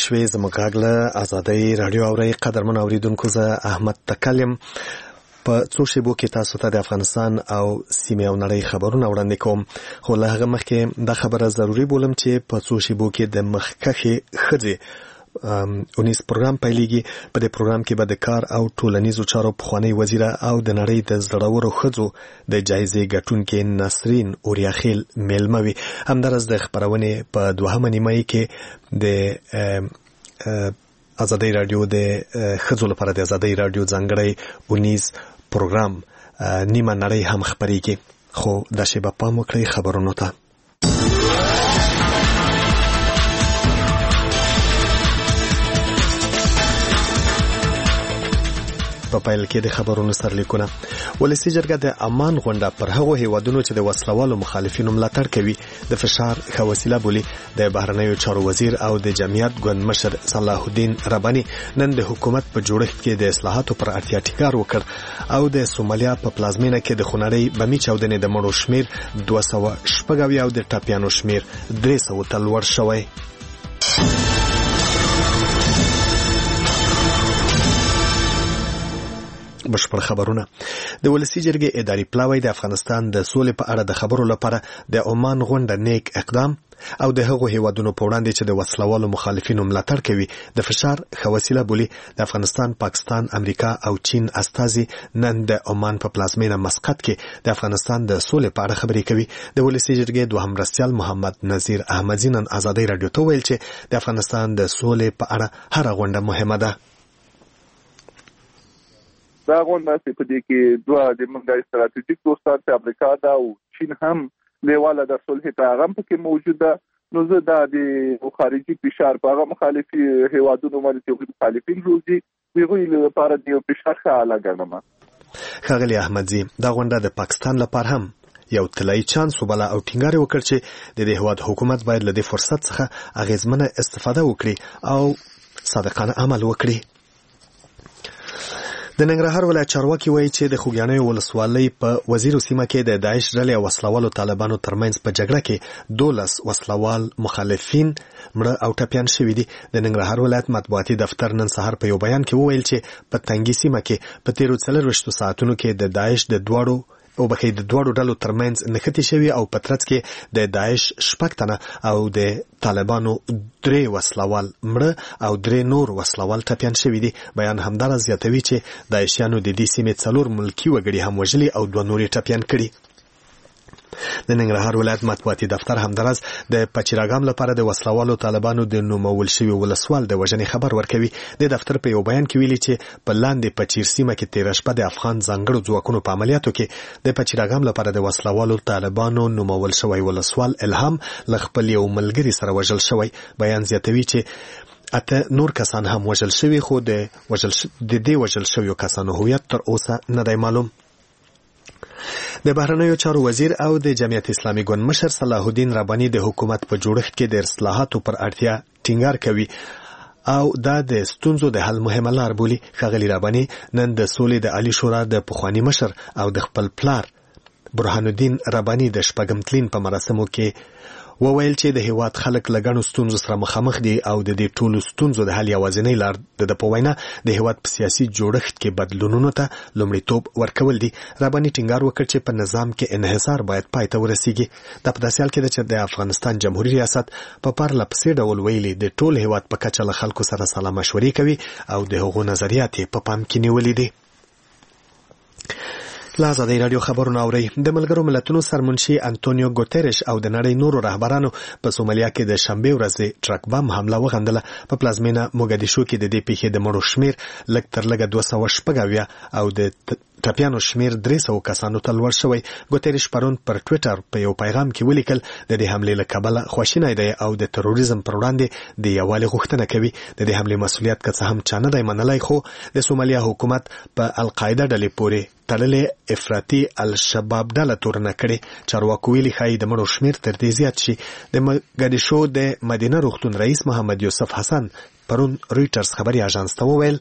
شوې زموږ غږ له ازادۍ راډیو اورئ. قدرمن اوریدونکو، زه احمد تکل یم. په څو شیبو کې تاسو ته د افغانستان او سیمې او نړۍ خبرونه وړاندې کوم، خو له هغه مخکې دا خبره ضروري بولم چې په څو شیبو کې د مخکښې ښځې اونیز پروګرام پیلېږي. په دې پروګرام کې به د کار او ټولنیزو چارو پخوانۍ وزیره او د نړۍ د زړورو ښځو د جایزې ګټونکې نسرین اوریاخیل میلمه وي. همداراز د خپرونې په دوهمه نیمایي کې د ازادۍ راډیو د ښځو لپاره د ازادۍ راډیو ځانګړی اونیز پروګرام نیمه نړۍ هم خپرېږي. خو دا شیبه پام وکړئ خبرونو ته. په پیل کې د خبرونو سرلیکونه. ولسي جرګه د امان غونډه پر هغو هیوادونو چې د وسلوالو مخالفینو ملاتړ کوي د فشار ښه وسیله بولي. د بهرنیو چارو وزیر او د جمعیت ګوند مشر صلاح الدین رباني نن د حکومت په جوړښت کې د اصلاحاتو پر اړتیا ټینګار وکړ او د سومالیا په پلازمینه کې د خونړۍ بمي چاودنې د مړو شمیر 270 او د ټاپیانو شمیر 300 ته لوړ شوی. بشپړ خبرونه. د ولسي جرګې اداري پلاوی د افغانستان د سولې په اړه د خبرو لپاره د عمان غونډه نیک اقدام او د هغو هیوادونو په وړاندې چې د وسلوالو مخالفینو ملاتړ کوي د فشار ښه وسیله بولي. د افغانستان، پاکستان، امریکا او چین استازي نن د عمان په پلازمینه مسقط کې د افغانستان د سولې په اړه خبرې کوي. د ولسي جرګې دوهم مرستیال محمد نذیر احمدزي نن ازادۍ راډیو ته ویل چې د افغانستان د سولې په اړه هر غونډه مهمه ده. دا غونډه چې په دې کې دوه د منځه ستراتیژیک دوستان چې امریکا دا او چین هم لیواله د صلح پیغام پکې موجوده. نو زه دا د خارجي فشار په هغه مخالفي هیوادونو باندې چې مخالفین روزي دوی لپاره د فشار ښه اله ګڼم. ښاغلی احمدزي دا غونډه د پاکستان لپاره هم یو طلایي چانس وبله او ټینګار وکړ چې د دې هیواد حکومت باید له دې فرصت څخه اغیزمنه استفاده وکړي او صادقانه عمل وکړي. د ننګرهار ولایت چارواکي وایي چې د خوږیاڼیو ولسوالۍ په وزیرو سیمه کې د داعش ډلې او وسلوالو طالبانو ترمنځ په جګړه کې 12 وسلوال مخالفین مړه او ټپیان شوي دي. د ننګرهار ولایت مطبوعاتي دفتر نن سهار په یو بیان کې وویل چې په تنګي سیمه کې په تیرو 24 ساعتونو کې د داعش د دوړو ډلو ترمنځ نښتې شوي او په ترڅ کې د داعش 6 تنه او د طالبانو 3 وسلوال مړه او 3 نور وسلوال ټپیان شوي دي. بیان همداراز زیاتوي چې داعشیانو د دې سیمې 4 ملکي وګړي هم وژلي او 2 نور ټپیان کړي. د ننګرهار ولایت مطبوعاتي دفتر همداراز د پچیراګام لپاره د وسلوالو طالبانو د نومول شوي ولسوال د وژنې خبر ورکوي. د دفتر په یو بیان کې ویلي چې په لاندې پچیر سیمه کې تیر شپه د افغان ځانګړو ځواکونو په عملیاتو کې د پچیراګام لپاره د وسلوالو طالبانو نومول شوی ولسوال الهام له خپل یو ملګري سره وژل شوی. بیان زیاتوي چې اته نور کسان هم وژل شوي، خو د دې وژل شویو کسانو هویت تر اوسه نه دی معلوم. د بهرنیو چارو وزیر او د جمعیت اسلامي ګوند مشر صلاح الدین رباني د حکومت په جوړښت کې د اصلاحاتو پر اړتیا ټینګار کوي او دا د ستونزو د حل مهمه لار بولي. ښاغلی رباني نن د سولې د عالی شورا د پخوانی مشر او د خپل پلار برهان الدین رباني د شپږم تلین په مراسمو کې وویل چې د هیواد خلک له ګڼو ستونزو سره مخامخ دي او د دې ټولو ستونزو د حل یوازینۍ لار د په وینا د هیواد په سیاسي جوړښت کې بدلونونو ته لومړیتوب ورکول دي. رباني ټینګار وکړ چې په نظام کې انحصار باید پای ته ورسیږي. دا په داسې حال کې ده چې د افغانستان جمهوریت ریاست په پرله پسې ډول ویلي د ټول هیواد په کچه له خلکو سره سلا مشورې کوي او د هغو نظریات په پام کې نیولې دي. له ازادۍ راډیو خبرونه اورئ. د ملګرو ملتونو سرمنشي انټونیو ګوتریش او د نړۍ نورو رهبرانو په سومالیا کې د شنبې ورځې ټرک بم حمله وغندله. په پلازمینه موګدیشو کې د دې پیښې د مړو شمیر لږ تر لږه 270 او د ټپیانو شمیر 300 کسانو ته لوړ شوی. ګوتریش پرون پر ټویټر په یو پیغام کې ولیکل د دې حملې له کبله خواشینی دی او د تروریزم پر وړاندې د یووالي غوښتنه کوي. د دې حملې مسؤلیت که څه هم چا نه دی منلی، خو د سومالیا حکومت په القاعده ډلې پورې تړلې افراطي الشباب ډله تورنه کړې. چارواکو ویلي ښایي د مړو شمیر تر دې زیات شي. د موګدیشو د مدینه روغتون رئیس محمد یوسف حسن پرون رویټرز خبري اژانس ته وویل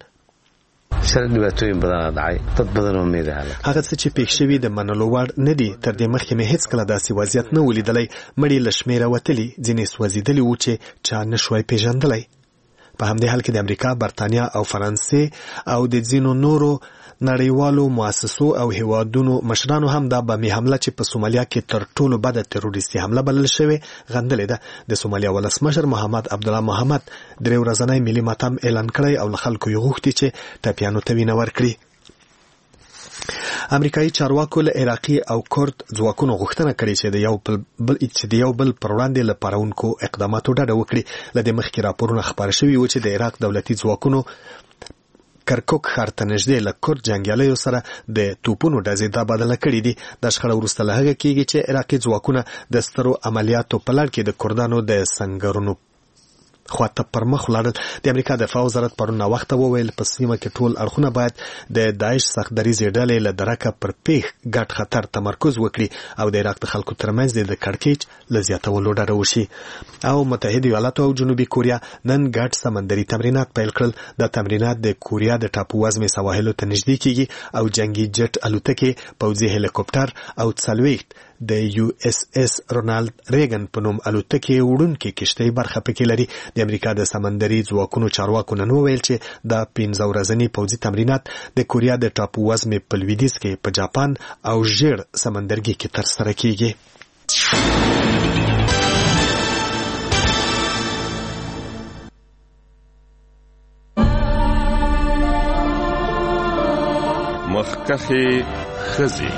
هغه څه چې پېښ شوي د منلو وړ نه دي. تر دې مخکې مې هیڅ کله داسې وضعیت نه ولیدلی. مړي له شمېره وتلي، ځینې سوځېدلي وو چې چا نه شوی پېژندلی. په همدې حال کې د امریکا، برتانیا او فرانسې او د ځینو نورو نړیوالو مؤسسو او هیوادونو مشرانو هم دا بمي حمله چې په سومالیا کې تر ټولو بده تروریستي حمله بلل شوې غندلې ده. د سومالیا ولسمشر محمد عبدالله محمد درې ورځنی ملي ماتم اعلان کړی او له خلکو یې غوښتي چې ټپیانو ته وینه ورکړي. امریکایي چارواکو له عراقي او کورد ځواکونو غوښتنه کړې چې د یو بل پر وړاندې له پارونکو اقداماتو ډډه وکړي. له دې مخکې راپورونه خپاره شوي و چې د عراق دولتي ځواکونو کرکوک ښار ته نږدې له کورد جنګیالیو سره د توپونو ډزې تبادله کړې دي. د شخړه وروسته له هغه کېږي چې عراقي ځواکونه د سترو عملیاتو په لړ کې د کردانو د سنګرونو خواته پر مخ ولاړل. د امریکا دفاع وزارت پرون ناوخته وویل په سیمه کې ټول اړخونه باید د داعش سخت دریځې ډلې له درکه پر پیښ ګډ خطر تمرکز وکړي او د عراق د خلکو ترمنځ د کړکېچ له زیاتولو ډډه وشي. او متحده ایالاتو او جنوبي کوریا نن ګډ سمندري تمرینات پیل کړل. دا تمرینات د کوریا د ټاپو وزمې سواحلو ته نږدې کیږي او جنگي جټ الوتکې، پوځي هلیکوپټر او 40 د یو اس اس رونالد ریګن په نوم الوتکې وړونکې کشتۍ برخه پکې لري. د امریکا د سمندري ځواکونو چارواکو نن وویل چې دا 15 ورځني پوځي تمرینات د کوریا د ټاپو وزمې په لویدیځ کې په جاپان او ژیړ سمندرګي کې ترسره کیږي. مخکخې ښځې.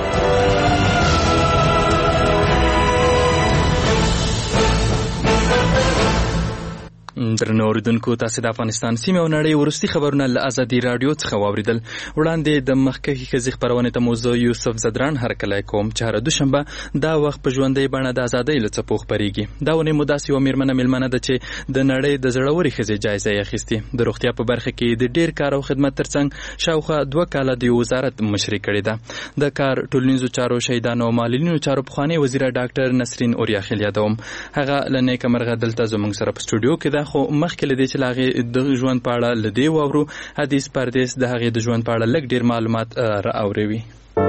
درنو اوریدونکو، تاسو د افغانستان سیمه او نړۍ ورستي خبرونه له ازادي رادیو څخه واوریدل. وړاندې د مخکخي ښځې خبرونه ته موضوع یوسف زدران هرکلی کوم چې هر دوشنبه دا وخت په ژوندۍ بڼه د ازادۍ له څپو خپرېږي. دا ونې مداسي و میرمنه ده چې د نړۍ د زړورې ښځې جایزه یې اخیستې. د روغتیا په برخه کې د ډیر کار او خدمت ترڅنګ شاوخوا 2 کاله د وزارت مشري کړې ده. د کار ټولنیزو چارو، شهیدانو او معلولینو چارو پخوانی وزیر ډاکټر نسرین اوریاخیل یادوم. هغه لنیکه مرغه دلته زموږ سره په سټوډیو کې ده. خو مخکې لدې چې لاغې د ژوند په اړه لدې واورو حدیث پردیس د هغې د ژوند په اړه لږ ډیر معلومات را اوروي.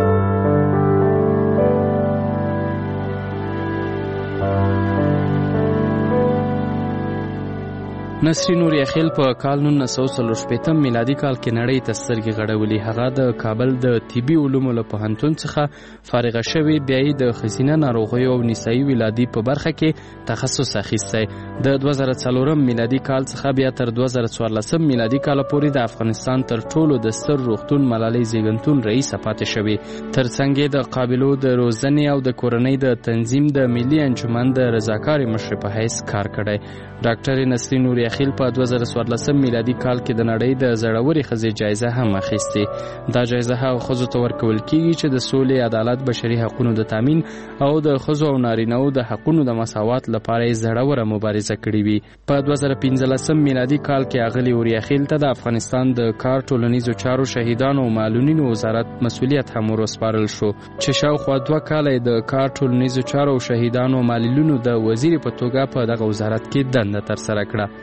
نسرین اوریاخیل په کال 1940 میلادي کال کې نړۍ ته سترګې غړولې. هغه د کابل د طبي علومو له پوهنتون څخه فارغه شوې. بیا یې د ښځینه ناروغیو او نسایي ولادي په برخه کې تخصص اخیستی. د 2004 میلادي کال څخه بیا تر 2014 میلادي کال پورې د افغانستان تر ټولو د ستر روغتون ملالۍ زیږنتون رئیس پاتې شوې. ترڅنګ یې د قابلو د روزنې او د کورنۍ د تنظیم د ملي انجمن د رضاکارې مشرې په حیث کار کړی. ډاکټر نسرین اوریاخیل په 2014 میلادي کال کې د نړۍ د زړورې ښځې جایزه هم اخیستې. دا جایزه هغه ښځو ته ورکول کیږي چې د سولې، عدالت، بشري حقوقو د تامین او د ښځو او نارینه‌و د حقوقو د مساوات لپاره یې زړوره مبارزه کړې وي. په 2015 میلادي کال کې اغلې اوریاخیل ته د افغانستان د کار، ټولنیزو چارو، شهیدانو او معلولینو وزارت مسؤلیت هم ورسپارل شو چې شاوخوا 2 کاله د کار، ټولنیزو چارو او شهیدانو او معلولینو د وزیر په توګه په دغه وزارت کې دنده ترسره کړه.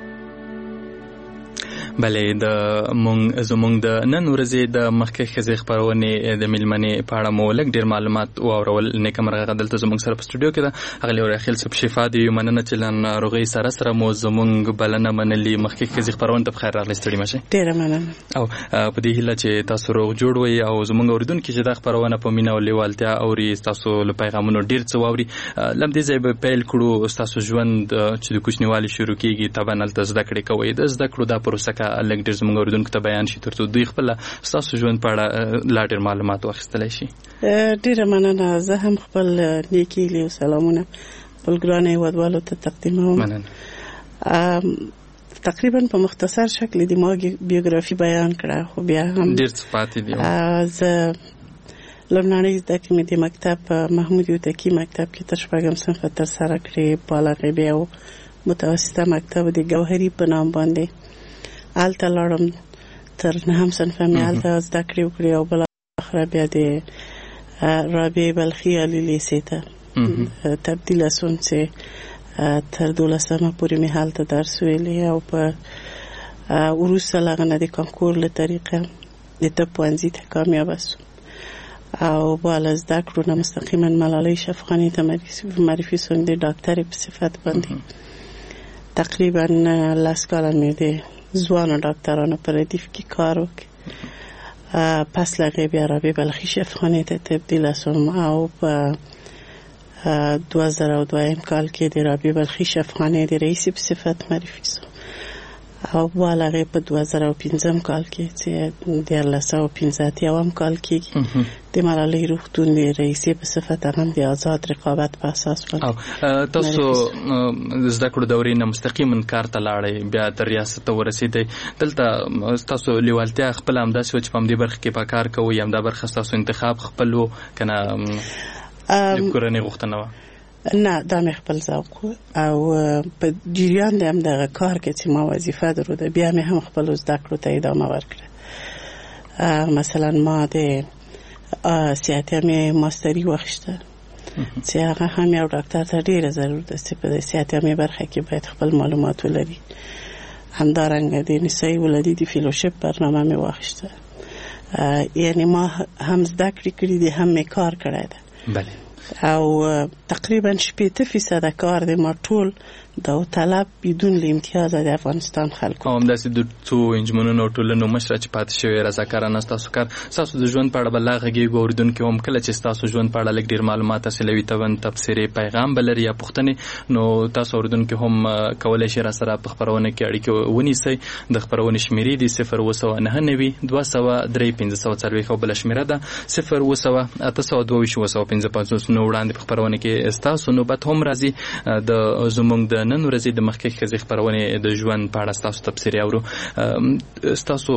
بلې زمونږ د نن ورځې د مخکې ښځې خپرونې د میلمنې په اړه مو لږ ډېر معلومات واورول. نیکه مرغه دلته زمونږ سره په سټوډیو کې ده. اغلې اوریاخیل صاحب شفا دې وي. مننه چې له ناروغۍ سره مو زمونږ بلنه منلې. مخکې ښځې خپرونې ته په خیر راغلې. ستړي مه شئ. ډېره مننه. او په دې هیله چې تاسو روغ جوړ وئ او زمونږ اورېدونکي چې دا خپرونه په مینه او لیوالتیا اوري، ستاسو له پیغامونو ډېر څه واوري. له همدې ځایه به پیل کړو. ستاسو ژوند چې د کوچنیوالي شروع کېږي، طبعا هلته زده کړې کوئ. د زده کړو دا پروسه که لږ ډېر زموږ اوریدونکو ته بیان شي ترڅو دوی خپله ستاسو ژوند په اړه لا ډېر معلومات واخیستلی شي. ډېره مننه. زه هم خپل نیکې هیلې او سلامونه خپل ګرانو هېوادوالو ته تقدیموم. مننه. تقریبا په مختصر شکل د ما بیوګرافي بیان کړه، خو بیا هم ډېر څه پاتې دي. زه لومړنۍ زده کړې مې د مکتب محمود یوتکي مکتب کې تر 4 صنفه ترسره کړې. بالغې بیا او متوسطه مکتب د ګوهري په نام باندې هلته لاړم. تر 9 صنفه مې هلته زده کړې وکړې او بالاخره بیا د رابعې بلخي عالي لیسې ته تبدیله سوم چې تر 12مه پورې مې هلته درس ویلی او په وروسته له هغه نه د کانکور له طریقه د طب پوهنځي ته کامیابه سوم او بالا زده کړو نه مستقیما ملالۍ شفقاني ته معرفي سوم د ډاکټرې په صفت باندې. تقریبا 10 کال مې د ځوانو ډاکټرانو په ردیف کې کار وکړ. پس لغې بیا رابعه بلخی شفاخانه ته تبدیل شوم او په 2002 کال کې د رابعه بلخی شفاخانه د رئیس په صفت معرفي شوم او بالغه په 2015 کال کې چې د 1915 کال کې د ملالۍ روغتون د رئیس په صفت هم د آزاد رقابت په اساس باندې تاسو زده کړو دورې نه مستقیما کار ته لاړې بیا د ریاست ورسېدې. دلته تاسو لیوالتیا خپل هم داسې و چې په همدې برخه کې په کار کوئ، همدا برخه تاسو انتخاب خپل و که نه د کورنۍ غوښتنه وه؟ نه، دا مې خپل ذوق او په جریان د همدغه کار کې چې ما وظیفه درلوده بیا مې هم خپل زده کړو ته ادامه ورکړه. مثلا ما د سیاتیامې ماستري واخیسته چې هغه هم یو ډاکټر ته ډېره ضرور ده چې په سیاتیامې برخه کې باید خپل معلومات ولري. همدارنګه د نسایي ولادي د فیلوشپ برنامه مې واخیسته. یعنی ما هم زده کړې دي هم مې کار کړی ده. بله. او تقریبا 80% کار د ما ټول داوطلب بدون امتیاز د افغانستان خلکو. هم داسې د څو انجمنونو ټولنو مشره چې پاتې شوی رضاکارانه ستاسو کار ستاسو د ژوند په اړه به لا غږیږو اورېدونکي هم کله چې ستاسو ژوند په اړه لږ ډېر معلومات حاصلوي تبن تبصرې پیغام به لري یا پوښتنې، نو تاسو اورېدونکي هم کولی شئ راسره په خپرونه کې اړیکې ونیسئ. د خپرونې شمېرې دي 029 203 540 او بله شمېره ده 0 822 نو وړاندې په خپرونه کې ستاسو نوبت هم راځي. د زموږ د نن ورځې د مخکې ښځې خپرونې د ژوند په اړه ستاسو تبصرې اورو. ستاسو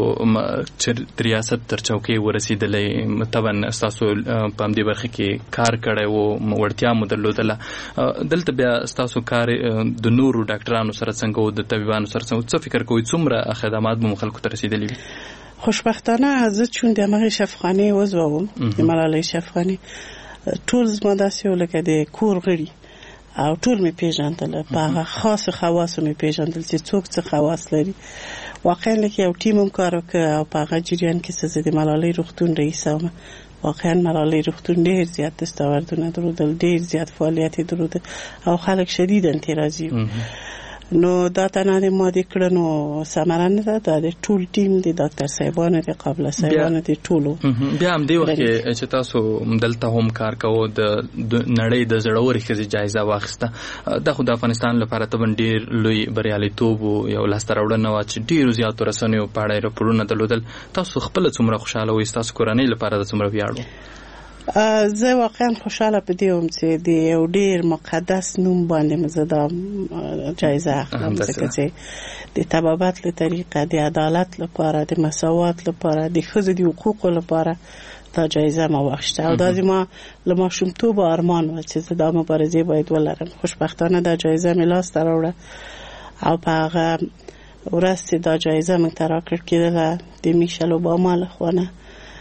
چې ریاست تر چوکۍ ورسېدلی طبعا ستاسو په همدې برخه کې کار کړی و، وړتیا مو درلودله. دلته بیا ستاسو کار د نورو ډاکټرانو سره څنګه و، د طبیبانو سره څنګه؟ څه فکر کوئ څومره خدمات به مو خلکو ته رسېدلي وي؟ خوشبختانه زه چون د همغې شفاخانې عضوه وم د ملالۍ شفاخانې ټول زما داسې و لکه د کور غړي او ټول مې پیژندل. په هغه خاص خواصو مې پیژندل چې څوک څه خواص لري. واقعا لکه یو ټیم هم کار وکړ او په هغه جریان کې زه د ملالۍ روغتون رئیس وم. واقعا ملالۍ روغتون ډېر زیات دستاوردونه درلودل، ډېر زیات فعالیت درلودل او خلک شدید انتراضي وو. نو دا تنها د ما د کړنو ثمره نه ده، دا د ټول ټیم د ډاکټر صاحبانو د قابله صاحبانو د ټولو. بیا هم دې وخت کې چې تاسو دلته هم کار کوو د نړۍ د زړورې ښځې جایزه واخیسته، دا خو د افغانستان لپاره طبعا ډېر لوی بریالیتوب و، یو لاسته راوړنه وه چې ډېرو زیاتو رسنیو په اړه یې راپورونه درلودل. تاسو خپله څومره خوشحاله وئ؟ ستاسو کورنۍ لپاره د څومره ویاړ و؟ زه واقعا خوشحاله په دې وم چې د یو ډېر مقدس نوم باندې مې زه دا جایزه اخلم، ځکه چې د طبابت له طریقه د عدالت لپاره، د مساوات لپاره، د ښځو د حقوقو لپاره دا جایزه ما واخیسته او دا زما له ماشومتوبه ارمان و چې زه دا مبارزې باید ولرم. خوشبختانه دا جایزه مې لاسته راوړه او په هغه ورځ چې دا جایزه موږ ته راکړل کېدله د میشل اوباما لخوا نه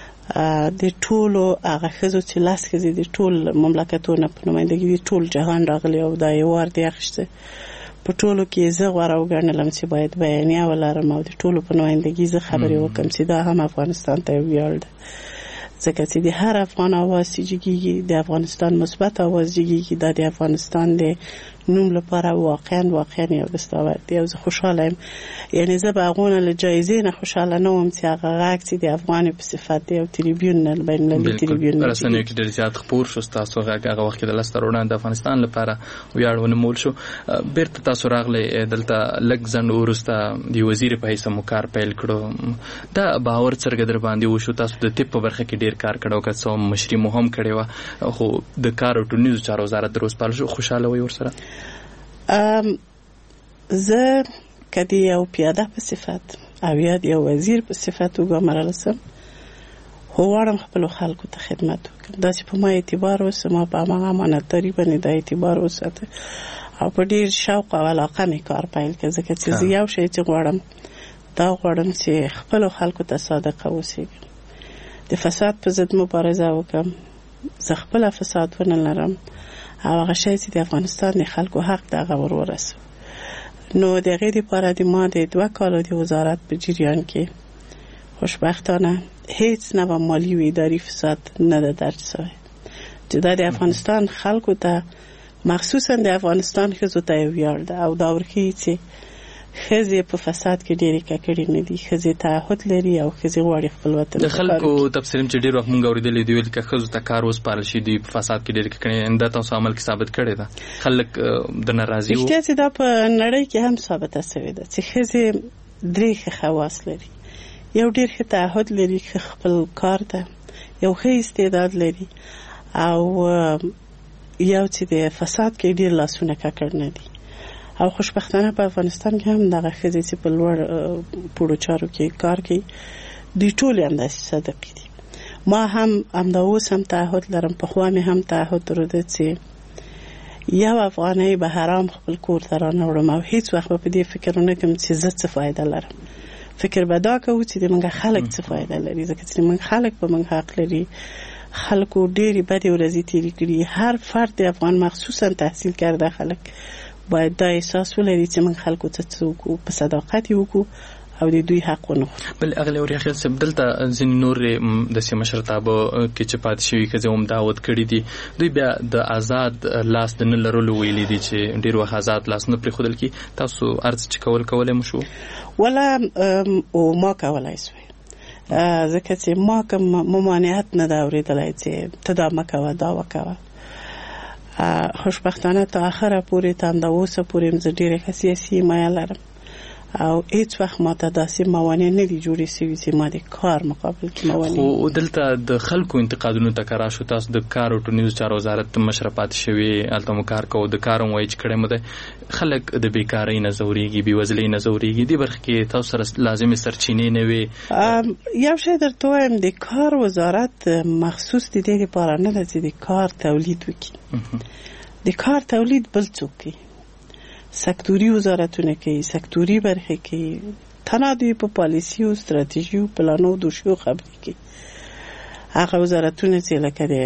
د ټولو هغه ښځو چې 10 ښځې د ټول مملکتونو په نمایندګي د ټول جهان راغلي او دا ایوارډ یې اخیسته. په ټولو کې زه غوره وګڼلم چې باید بیانیه ولرم او د ټولو په نمایندګي زه خبرې وکړم چې دا هم افغانستان ته ویاړ ده، ځکه چې د هر افغان اواز چې جګیږي، د افغانستان مثبت اواز جګیږي، دا د افغانستان د نوم لپاره واقعا یو دستاورد دی. او زه خوشحاله یم، یعنی زه به هغونه له جایزې نه خوشحاله نه وم چې هغه غږ چې د افغاني په صفت دی او تریبیون نه بینالمللي تریبیون په رسنیو کې ډېر زیات خپور شو ستاسو غږ. هغه وخت کې د لاسته راوړنه د افغانستان لپاره ویاړ ونومول شو. بیرته تاسو راغلی دلته لږ ځنډ وروسته د وزیر په حیث مو کار پیل کړو. دا باور څرګه در باندې وشو تاسو د طب په برخه کې ډېر کار کړو، که څه مشري مو هم کړې وه، خو د کار او ټولنیزو چارو وزارت در وسپارل شو. خوشحاله وئ ورسره؟ زه که د یو پیاده په صفت او یا د یو وزیر په صفت وګمارل سم، غواړم خپلو خلکو ته خدمت وکړم. داسې په ما اعتبار وسه، ما په هماغه امانتداري باندې دا اعتبار وساته او په ډېر شوق او علاقه مې کار پیل کړ، ځکه چې زه یو شی چې غواړم دا غواړم چې خپلو خلکو ته صادقه اوسېږم، د فساد په ضد مبارزه وکړم، زه خپله فساد ونه لرم او هغه شی چې د افغانستان د خلکو حق د هغه ور ورسو. نو د هغې دپاره د ما د 2 کالو د وزارت په جریان کې خوشبختانه هیڅ نوع مالی و اداري فساد نه ده درج شوی چې دا د افغانستان خلکو ته مخصوصا د افغانستان ښځو ته یو ویاړ ده او دا ورښیي چې ښځې په فساد کې ډېرې ککړې نه دي. ښځې تعهد لري او ښځې غواړي خپل وطن. د خلکو تفسیر چې ډېر وخت مونږ اورېدلی دی ویل که ښځو ته کار وسپارل شي دوی په فساد کې ډېرې ککړې، دا تاسو عمل کې ثابت کړې ده؟ خلک د ناراضي وو. رښتیا چې دا په نړۍ کې هم ثابته شوې ده چې ښځې 3 ښه خواص لري. یو ډېر ښه تعهد لري، خپل کار ته یو ښه استعداد لري، او یو چې د فساد کې ډېر لاسونه ککړ نه دي. او خوشبختانه په افغانستان کې هم دغه ښځې چې په لوړ پوړو چارو کې کار کوي دوی ټولې همداسې صادقې دي. ما هم همدا اوس هم تعهد لرم، پخوا مې هم تعهد درلوده چې یو افغانۍ به حرام خپل کور ته رانه وړم او هیڅ وخت به په دې فکر ونه کړم چې زه څه فایده لرم. فکر به دا کوو چې د موږ خلک څه فایده لري، ځکه چې موږ خلک په موږ حق لري. خلکو ډېرې بدې ورځې تېرې کړي. هر فرد افغان مخصوصا تحصیل کرده خلک باید دا احساس ولري چې موږ خلکو ته څه وکړو، په صداقت یې وکړو او د دوی حق ونه خورو. بل اغلی اوریاخیل صاحب دلته ځینې نور داسې مشرتابه کې چې پاتې شوي ښځې هم دعوت کړي دي، دوی بیا د آزاد لاس د نه لرلو ویلي دي چې ډېر وخت آزاد لاس نه پرېښودل کړي. تاسو عرض چې کولی مو شو؟ ولا ما کولی شوی، ځکه چې ما کوم ممانعت نه ده اورېدلی چې ته دا مه کوه دا وکوه. خوشبختانه تا آخره پورې تنده اوسه پورې زه ډېره ښه سیاسي حمایه لرم او هیڅ وخت ما ته داسې موانع نه دي جوړې شوي چې ما د کار مقابل کې موانع. خو دلته د خلکو انتقادونو ته کار شو، تاسو د کار او ټولنیزو چارو وزارت مشره پاتې شوي، هلته مو کار کوو، د کار هم وایي چې کړی مو دی. خلک د بیکارۍ نه ځورېږي، بېوزلۍ نه ځورېږي. دې برخه کې تاسو سره لازمې سرچینې نه وي؟ یو شی درته وایم، د کار وزارت مخصوص د دې لپاره نه ده چې د کار تولید وکړي. د کار تولید بل څوک کوي، سکتوري وزارتونه کوي، سکتوري برخې کوي، تنها دوی په پالیسي او ستراتیژي او پلانو دوشیو خبرې کوي. هغه وزارتونه چې لکه د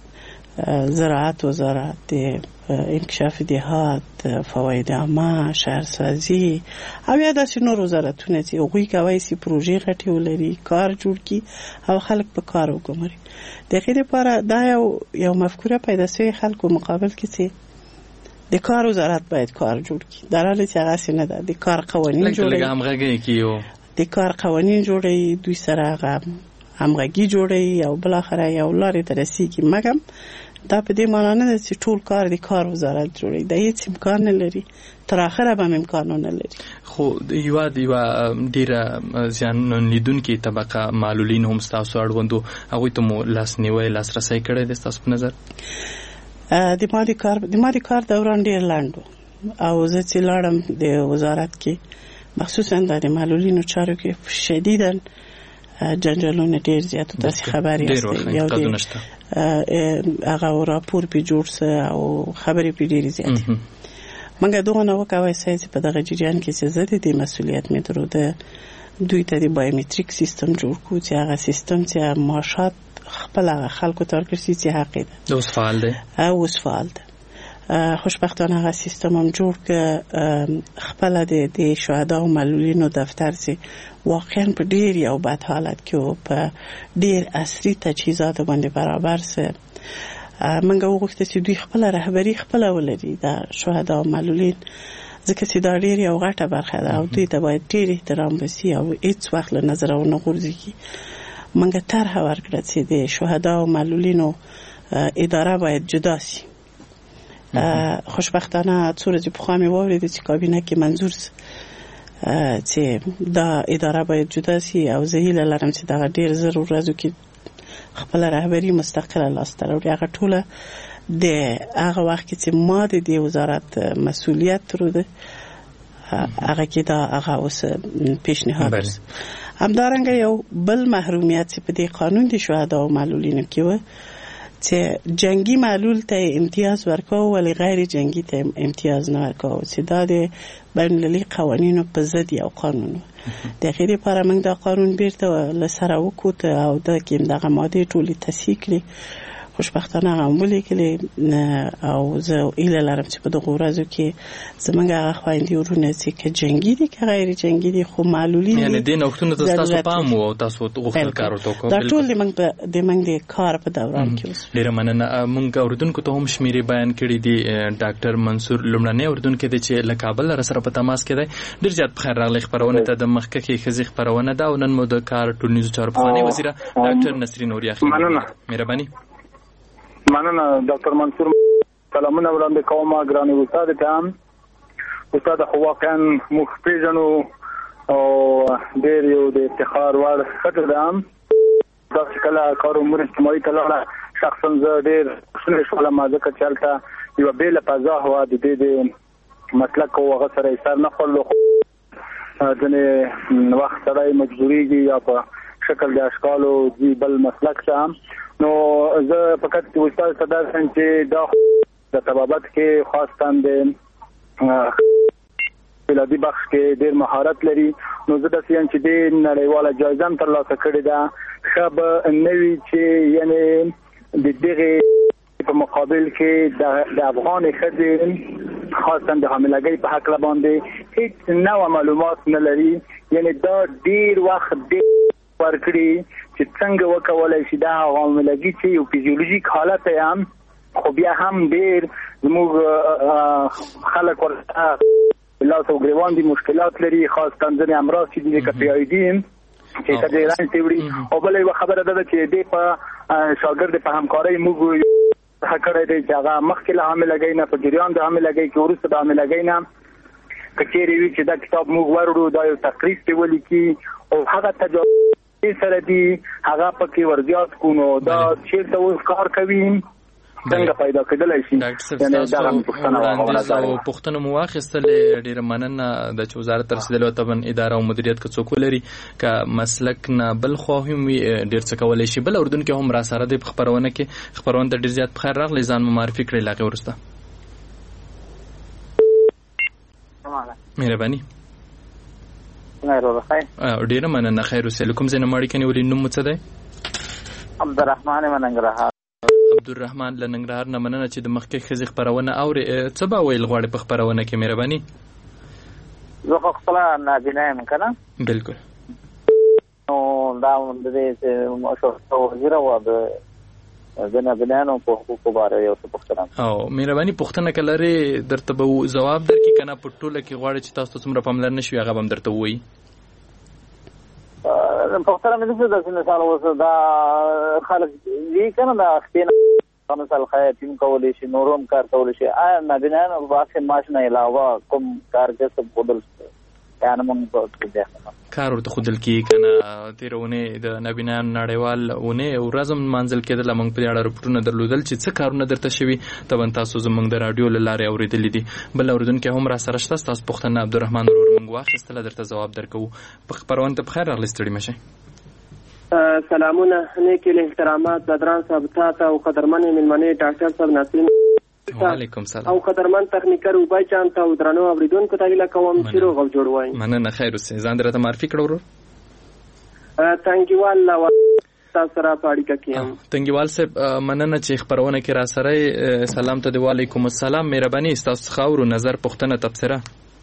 زراعت وزارت، د انکشاف دهات، فواید عامه، شهرسازي او یا داسې نور وزارتونه چې هغوی کولی شي پروژې غټې ولري، کار جوړ کړي او خلک په کار وګماري. د هغې لپاره دا یو مفکوره پیدا شوې خلکو مقابل کې چې د کار وزارت باید کار جوړ کړي، در حالی چې هغسې نه ده. د کار قوانین جوړوي، د کار قوانین جوړوي، دوی سره هغه همغږي جوړوي او بالاخره یو لارې ته رسېږي. مګم دا په دې معنا نه ده چې ټول کار د کار وزارت جوړوي، دا هیڅ امکان نه لري، تر آخره به هم امکان نه لري. خو یوه ډېره زیان لیدونکې طبقه معلولین هم ستاسو اړوندو، هغوی ته مو لاسنیوی لاسرسی کړی دی ستاسو په نظر؟ د ما د کار دوران ډېر لنډ و او زه چې لاړم د وزارت کې مخصوصا د معلولینو چارو کې شدیداً جنجالونه ډېر زیات و. تاسې خبرې هستئ، هغه راپور پې جوړ شه او خبرې پې ډېرې زیاتې. موږ دغه نه وکوی شی چې په دغه جریان کې چې زه د دې مسؤلیت مې درلوده دوی ته د بایومتریک سیستم جوړ کړو چې هغه سیستم چې معاشات خپل هغه خلکو ته ورکړل شي چې حق یې ده، اوس فعال دی. اوس فعال ده. خوشبختانه هغه سیستم هم جوړ که خپل د شهدا او معلولینو دفتر چې واقعا په ډېر یو بد حالت کې او په ډېر عصري تجهیزاتو باندې برابر سه. موږ وغوښتل چې دوی خپل رهبري خپل ولري د شهدا او معلولین، ځکه چې دا ډېر یو غټه برخه ده او دوی ته باید ډېر احترام وشي او هیڅ وخت له نظره ونه غورځېږي. موږ طرحه ورکړه چې د شهدا او معلولینو اداره باید جدا شي. خوشبختانه څو ورځې پخوا مې واورېده چې کابینه کې منظور چې دا اداره باید جدا شي او زه هیله لرم چې دغه ډېر زر ورځو کې خپل رهبري مستقله لاسته راوړي. هغه ټوله د هغه وخت کې چې ما د دې وزارت مسؤلیت درلوده هغه کې دا هغه اوس پیشنهاد همدارنګه یو بل محرومیت چې په دې قانون د شهدا او معلولینو کې و چې جنگي معلول ته امتیاز ورکاو ولی غیر جنگي ته امتیاز نه ورکاو، چې دا د بین المللي قوانینو په ضد یو قانون و. د هغې لپاره موږ دا قانون بیرته له سره وکوت او دا کې دغه مادې ټولې تصحیح کړې. خوشبختانه هغه ولیکلې او زه ایله لرم چې په دغه ورځو کې زمونږ هغه خویندې ورونه چې جنګي دي که غیر جنګي دي خو معلولي دي یعنې دې نوښتونو ته ستاسو پام و او تاسو غوښتل کار ورته وکړو. دا ټول زمونږ د کار په دوران کې اوس. ډېره مننه. موږ اورېدونکو ته هم شمېرې بیان کړي دي. ډاکټر منصور لومړنی اورېدونکی دی چې له کابل سره په تماس کې دی. ډېر زیات په خیر راغلی خپرونې ته. د مخکښې ښځې خپرونه ده او نن مو د کار ټولنیزو چارو پخوانۍ وزیره ډاکټر نسرین اوریا مهرباني. مننه ډاکټر منصور. سلامونه وړاندې کوم ګرانې استاد ته هم. استاد خو واقعا موږ پېژنو او ډېر یو د افتخار وړ ښځه ده هم. دا چې کله کار امور اجتماعي ته لاړه شخصا زه ډېر خوشحاله شولم ځکه چې هلته یوه بېله فضا وه د دې د مسلک او هغه سره یې سر نه خوړلو. ځینې وخت سړی مجبورېږي یا په شکل د اشکالو ځي بل مسلک ته هم. نو زه فقط استاد ته دا وایم چې دا د طبابت کې خاصتاً د فلادي بخش کې ډېر مهارت لري. نو زه داسې یم چې دې نړیواله جایزه هم ترلاسه کړې ده. ښه به نه وي چې یعنې د دغې په مقابل کې د افغان ښځې خاصتاً د حاملګۍ په هکله باندې هیڅ نوع معلومات نه لري. یعنې دا ډېر وخت ورکړي چې څنګه وکولای شي دا حاملګي چې یو فیزیولوژیک حالت یې هم خو بیا هم ډېر زموږ خلک ورته لاس او ګریوان دي مشکلات لري. خاصتاً ځینې امراض چې دي لکه پی آی ډي چې ښځې رنځ وړي. او بله یوه خبره ده چې دې په شاګرد په همکارۍ موږ کړی دی چې هغه مخکې له حاملګۍ نه په جریان د حاملګۍ کې وروسته د حاملګۍ نه که چېرې وي چې دا کتاب موږ وروړو دا یو تقریض پرې ولیکي او هغه تجربې سره دي هغه پکې ورزیات کړو. نو دا چېرته اوس کار کوي څنګه پیدا کېدلی شي. او پوښتنه مو واخیستلې. ډېره مننه ده چې وزارت ته رسېدلې وه. طبعا اداره او مدیریت که څوک ولري که مسلک نه بل خوا هم وي ډېر څه کولی شي. بل اورېدونکی هم را سره دی په خپرونه کې. خپرونه ته ډېر زیات په خیر راغلی. ځان مو معرفي کړئ له هغې وروسته. مهرباني. ډېره مننه. خیر اوسئ. له کوم ځای نه مو اړیکه نیولې؟ نوم مو څه دی؟ عبدالرحمن یم ننګرهار. عبدالرحمن له ننګرهار نه مننه چې د مخکې ښځې خپرونه اورې. څه به ویل غواړې په خپرونه کې؟ مهرباني. زه خو خپله نابینا یم که نه. بلکل. نو دا د دې مشوره وزیره وه د نابینانو په حقوقو باره یو څه پوښتنه. او مهرباني پوښتنه که لرې درته به ځواب درکړي که نه په ټوله کې غواړې چې تاسو ته څومره پاملرنه شوي هغه به هم درته ووایي. پوښتنه مې داسې ده چې مثال اوس دا خلک دي که نه د اختې نه مثال خیاطین کولی شي نور هم کار کولی شي. آیا نابینان واقع معاش نه علاوه کوم کار کسب ښودل یعنې مونږ کار ورته ښودل کېږي که نه؟ تېره اونۍ د نابینانو نړیوال اونۍ ورځ هم لمانځل کېدله. موږ په دې اړه رپوټونه درلودل چې څه کارونه درته شوي. طبعا تاسو زموږ د راډیو له لارې اورېدلي دي. بل اورېدونکی هم را سره شته. ستاسو پوښتنه عبدالرحمن ورور موږ واخیستله. درته ځواب درکوو. په خپرونه ته په خیر راغلئ. ستړي مه شئ. سلامونه. نیکې الاحترامات بدران صاحب ته او قدرمنې مېلمنې ډاکټر صاحب نسرین وعلیکم سلام او قدرمن تخنیکر وبای جان ته او درنو اوریدونکو ته هیله کوم چې روغ او جوړ وای. مننه. خیر اوسئ. ځان درته معرفي کړه ورور. تنګیوال تاسو سره په اړیکه کې یم. تنګیوال صاحب مننه چې خپرونه کې را سره. سلام ته دی. وعلیکم السلام. مهرباني ستاسو څخه اورو نظر پوښتنه تبصره.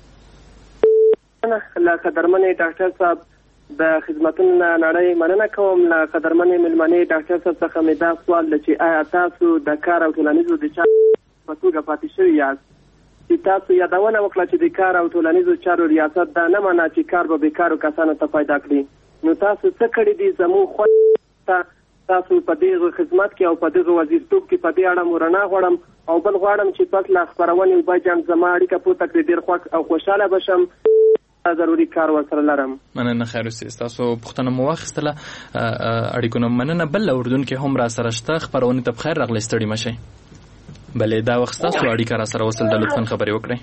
له قدرمنې ډاکټر صاحب د خدمتونو نړۍ مننه کوم. له قدرمنې مېلمنې ډاکټر صاحب څخه مې دا سوال دی چې آیا تاسو د کار او ټولنیزو د چارو په توګه پاتې شوي یاست چې تاسو یادونه وکړه چې د کار او ټولنیزو چارو ریاست دا نه منع چې کار به بیکارو کسانو ته پیدا کړي. نو تاسو څه کړي دي زموږ خو تاسو په دغه خدمت کې او په دغه وزیرتوب کې په دې اړه مورنا غواړم او بل غواړم چې پس لا خبرونه وبای جام زما اړیکه پورته کړي. ډېر خوښ او خوشاله بشم. ضروري کار ورسره لرم. مننه. خیر اوسئ. ستاسو پوښتنه مو واخیستله. اړیکو نه مننه. بل اورېدونکی هم را سره شته. خپرونې ته په خیر راغلی. ستړي مه شئ. بلې دا وخت ستاسو اړیکه را سره وصل ده. لطفا خبرې وکړئ.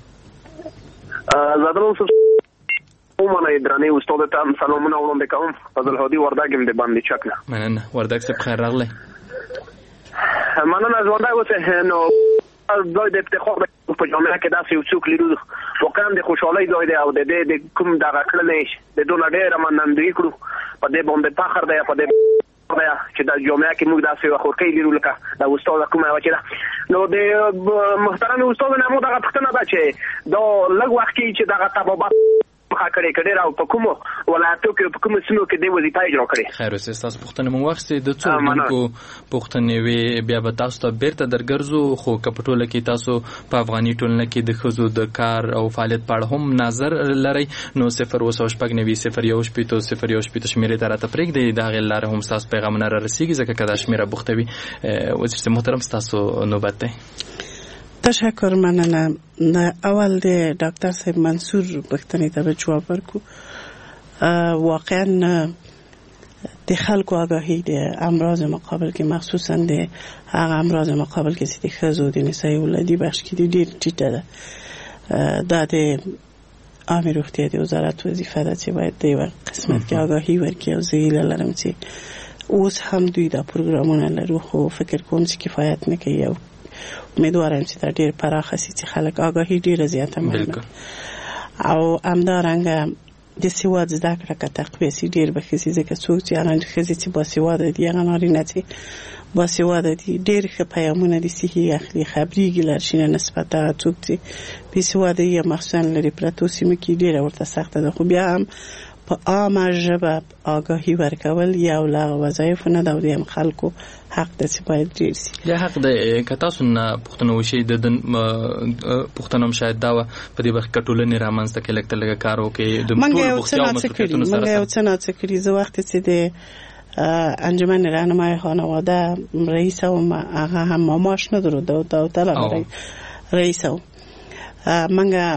عموما درنې استاد ته هم سلامونه وړاندې کوم. فضلحادي وردګ یم د باندې چک نه. مننه. وردګ صاحب خیر راغلی. مننه. ژوندی اوسئ. نو ځای د افتخار په جامعه کې داسې یو څوک لرو واقعا د خوشحالۍ ځای دی او د دې د کوم دغه کړنې د دونه ډېره منندویي کړو په دې باندې فخر دی. په دې چې د جمعه کې موږ داسې خورکې لرو لکه د استاد کومه وچه ده نو د محترم استاد نه مو دغه پښتنه ده چې دا لږ وخت کې چې دغه طبابت کړي راو په کوم ولایتو کې په کوم سیمو کې د وظیفه اجرا کړي. خیر اوس تاسو پښتنه مو وخت د څو دونکو پښتنې وی بیا به تاسو ته بیرته درګرځو خو کپټوله کې تاسو په افغاني ټولنه کې د خزو د کار او فعالیت په اړه هم نظر لري نو 0 شمیرې ته راته پرېږدئ د هغې لاره هم ستاسو پیغامونه را رسیږي ځکه که دا شمیره بوخته وي. وزیر صاحب محترم ستاسو نوبت دی. تشکر. مننه. اول د ډاکټر صاحب منصور پوښتنې ته به جواب ورکړو. واقعا د خلکو آگاهی د امراض مقابل کې مخصوصا د هغه امراض مقابل کې چې د ښځو د نسایي ولادي بخش کې ډېر ټیټه ده. دا د عامه روغتیا د وزارت وظیفه ده چې باید د یو قسمت کې آگاهی ورکړي او زه هیله لرم چې اوس هم دوی دا پروګرامونه لرو خو فکر کوم چې کفایت نه کوي او امیدوارم چې دا ډېر پراخه شي چې خلک آگاهي ډېره زیاته مهمه او همدارنګه د سواد زده کړه که تقویه شي ډېر به ښه شي ځکه څوک چې هغه ښځې چې باسواده دي هغه نارینه چې باسواده دي ډېر ښه پیغامونه د صحي اخلي خبرېږي له هر شي نه نسبت هغه څوک چې بېسواده یا مخصوصا لرې پرتو سیمو کې ډېره ورته سخته ده خو بیا هم په عامه ژبه آگاهي ورکول یو له وظایفو نه ده او د خلکو حق ده چې باید ډېر شي. یا حق ده که تاسو نه پوښتنه وشي د پوښتنه هم شاید دا وه په دې برخه کې ټولنې رامنځته کړي لږ تر لږه کار وکړي د ټولو بوختیا او مسؤلیتونو سره. موږ یو څه ناڅه کړي. زه وخت چې د انجمن راهنمای خانواده رئیس وم هغه هم ماماش ندارد داوطلب رئیس وم. منگه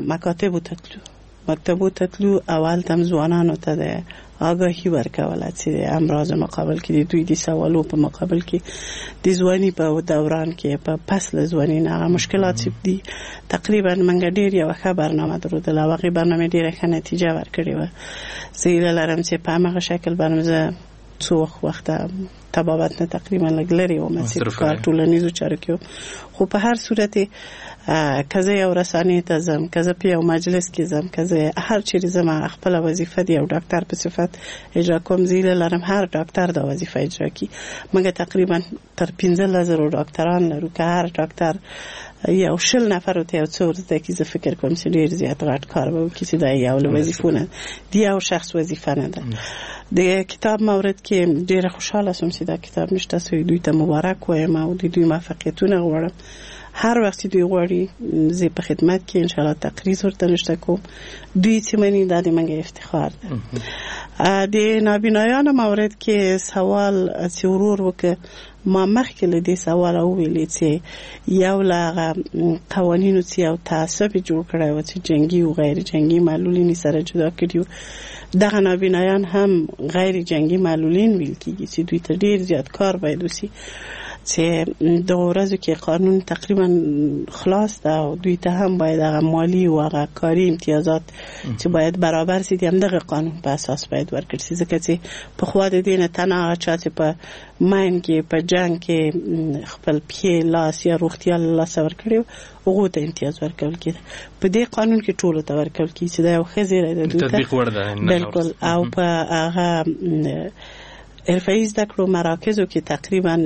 مکاتب تطلو اول تم زوانانو ته د آگاهی ورکوله چې امراض مقابل کې د دوی د سوالو په مقابل کې د ځواني په دوران کې په فصل ځواني نه مشکلات چې دي تقریبا منګه ډیر یو ښه برنامه درلوده او هغه برنامه ډیره ښه نتیجه ورکړې و. زه هیله لرم چې په هغه شکل برنامه څو وخت تبابت نه تقریبا لګلري او مسیر کار ټولنیزو چارو کې خو په هر صورت کزه یو رسانې ته زم کزه په یو مجلس کې زم کزه هر چیرې زم خپل وظیفه دی او ډاکټر په صفت اجرا کوم. زیله لرم هر ډاکټر دا وظیفه اجرا کی. موږ تقریبا تر 15000 ډاکټران لرو که هر ډاکټر یو 10 نفر ته یو څو ورته کې زه فکر کوم چې ډیر زیات غټ کار به وکړي چې دا یو وظیفونه دی یو شخص وظیفه نه ده. د کتاب مورد کې ډیره خوشاله سوم چې دا کتاب نشته سوی دوی ته مبارک وایم او دوی موفقیتونه غواړم. هر وخت دوی غواړي زه په خدمت کې ان شاء الله تقریر ورته نشته کوم. دوی چې منی د منګه افتخار ده. د نابینایانو مورد کې سوال چې ورور وکړه ما مخکې له دې سوال او ویلې چې یو لا قوانینو چې یو تعصب جوړ کړی و چې جنگي او غیر جنگي معلولین سره جدا کړیو دغه نابینایان هم غیر جنگي معلولین ویل کیږي چې دوی ته ډیر زیات کار باید وشي چې د ورځو کې قانون تقریبا خلاص ده او دوی ته هم باید هغه مالی او هغه کاری امتیازات چې باید برابر سي دغه قانون په اساس باید ورکړي شي ځکه چې په خوا د دې نه تنه هغه چا چې په ماین کې په جنگ کې خپل پښې لاس یا روغتیا لاس ورکړي هغه ته امتیاز ورکول کېده. په دې قانون کې ټولو ته ورکول کېږي چې دا یو ښه زیری ده تطبیق وړ ده بالکل. او په هغه حرفه‌ای زده کړو مراکزو کې تقریبا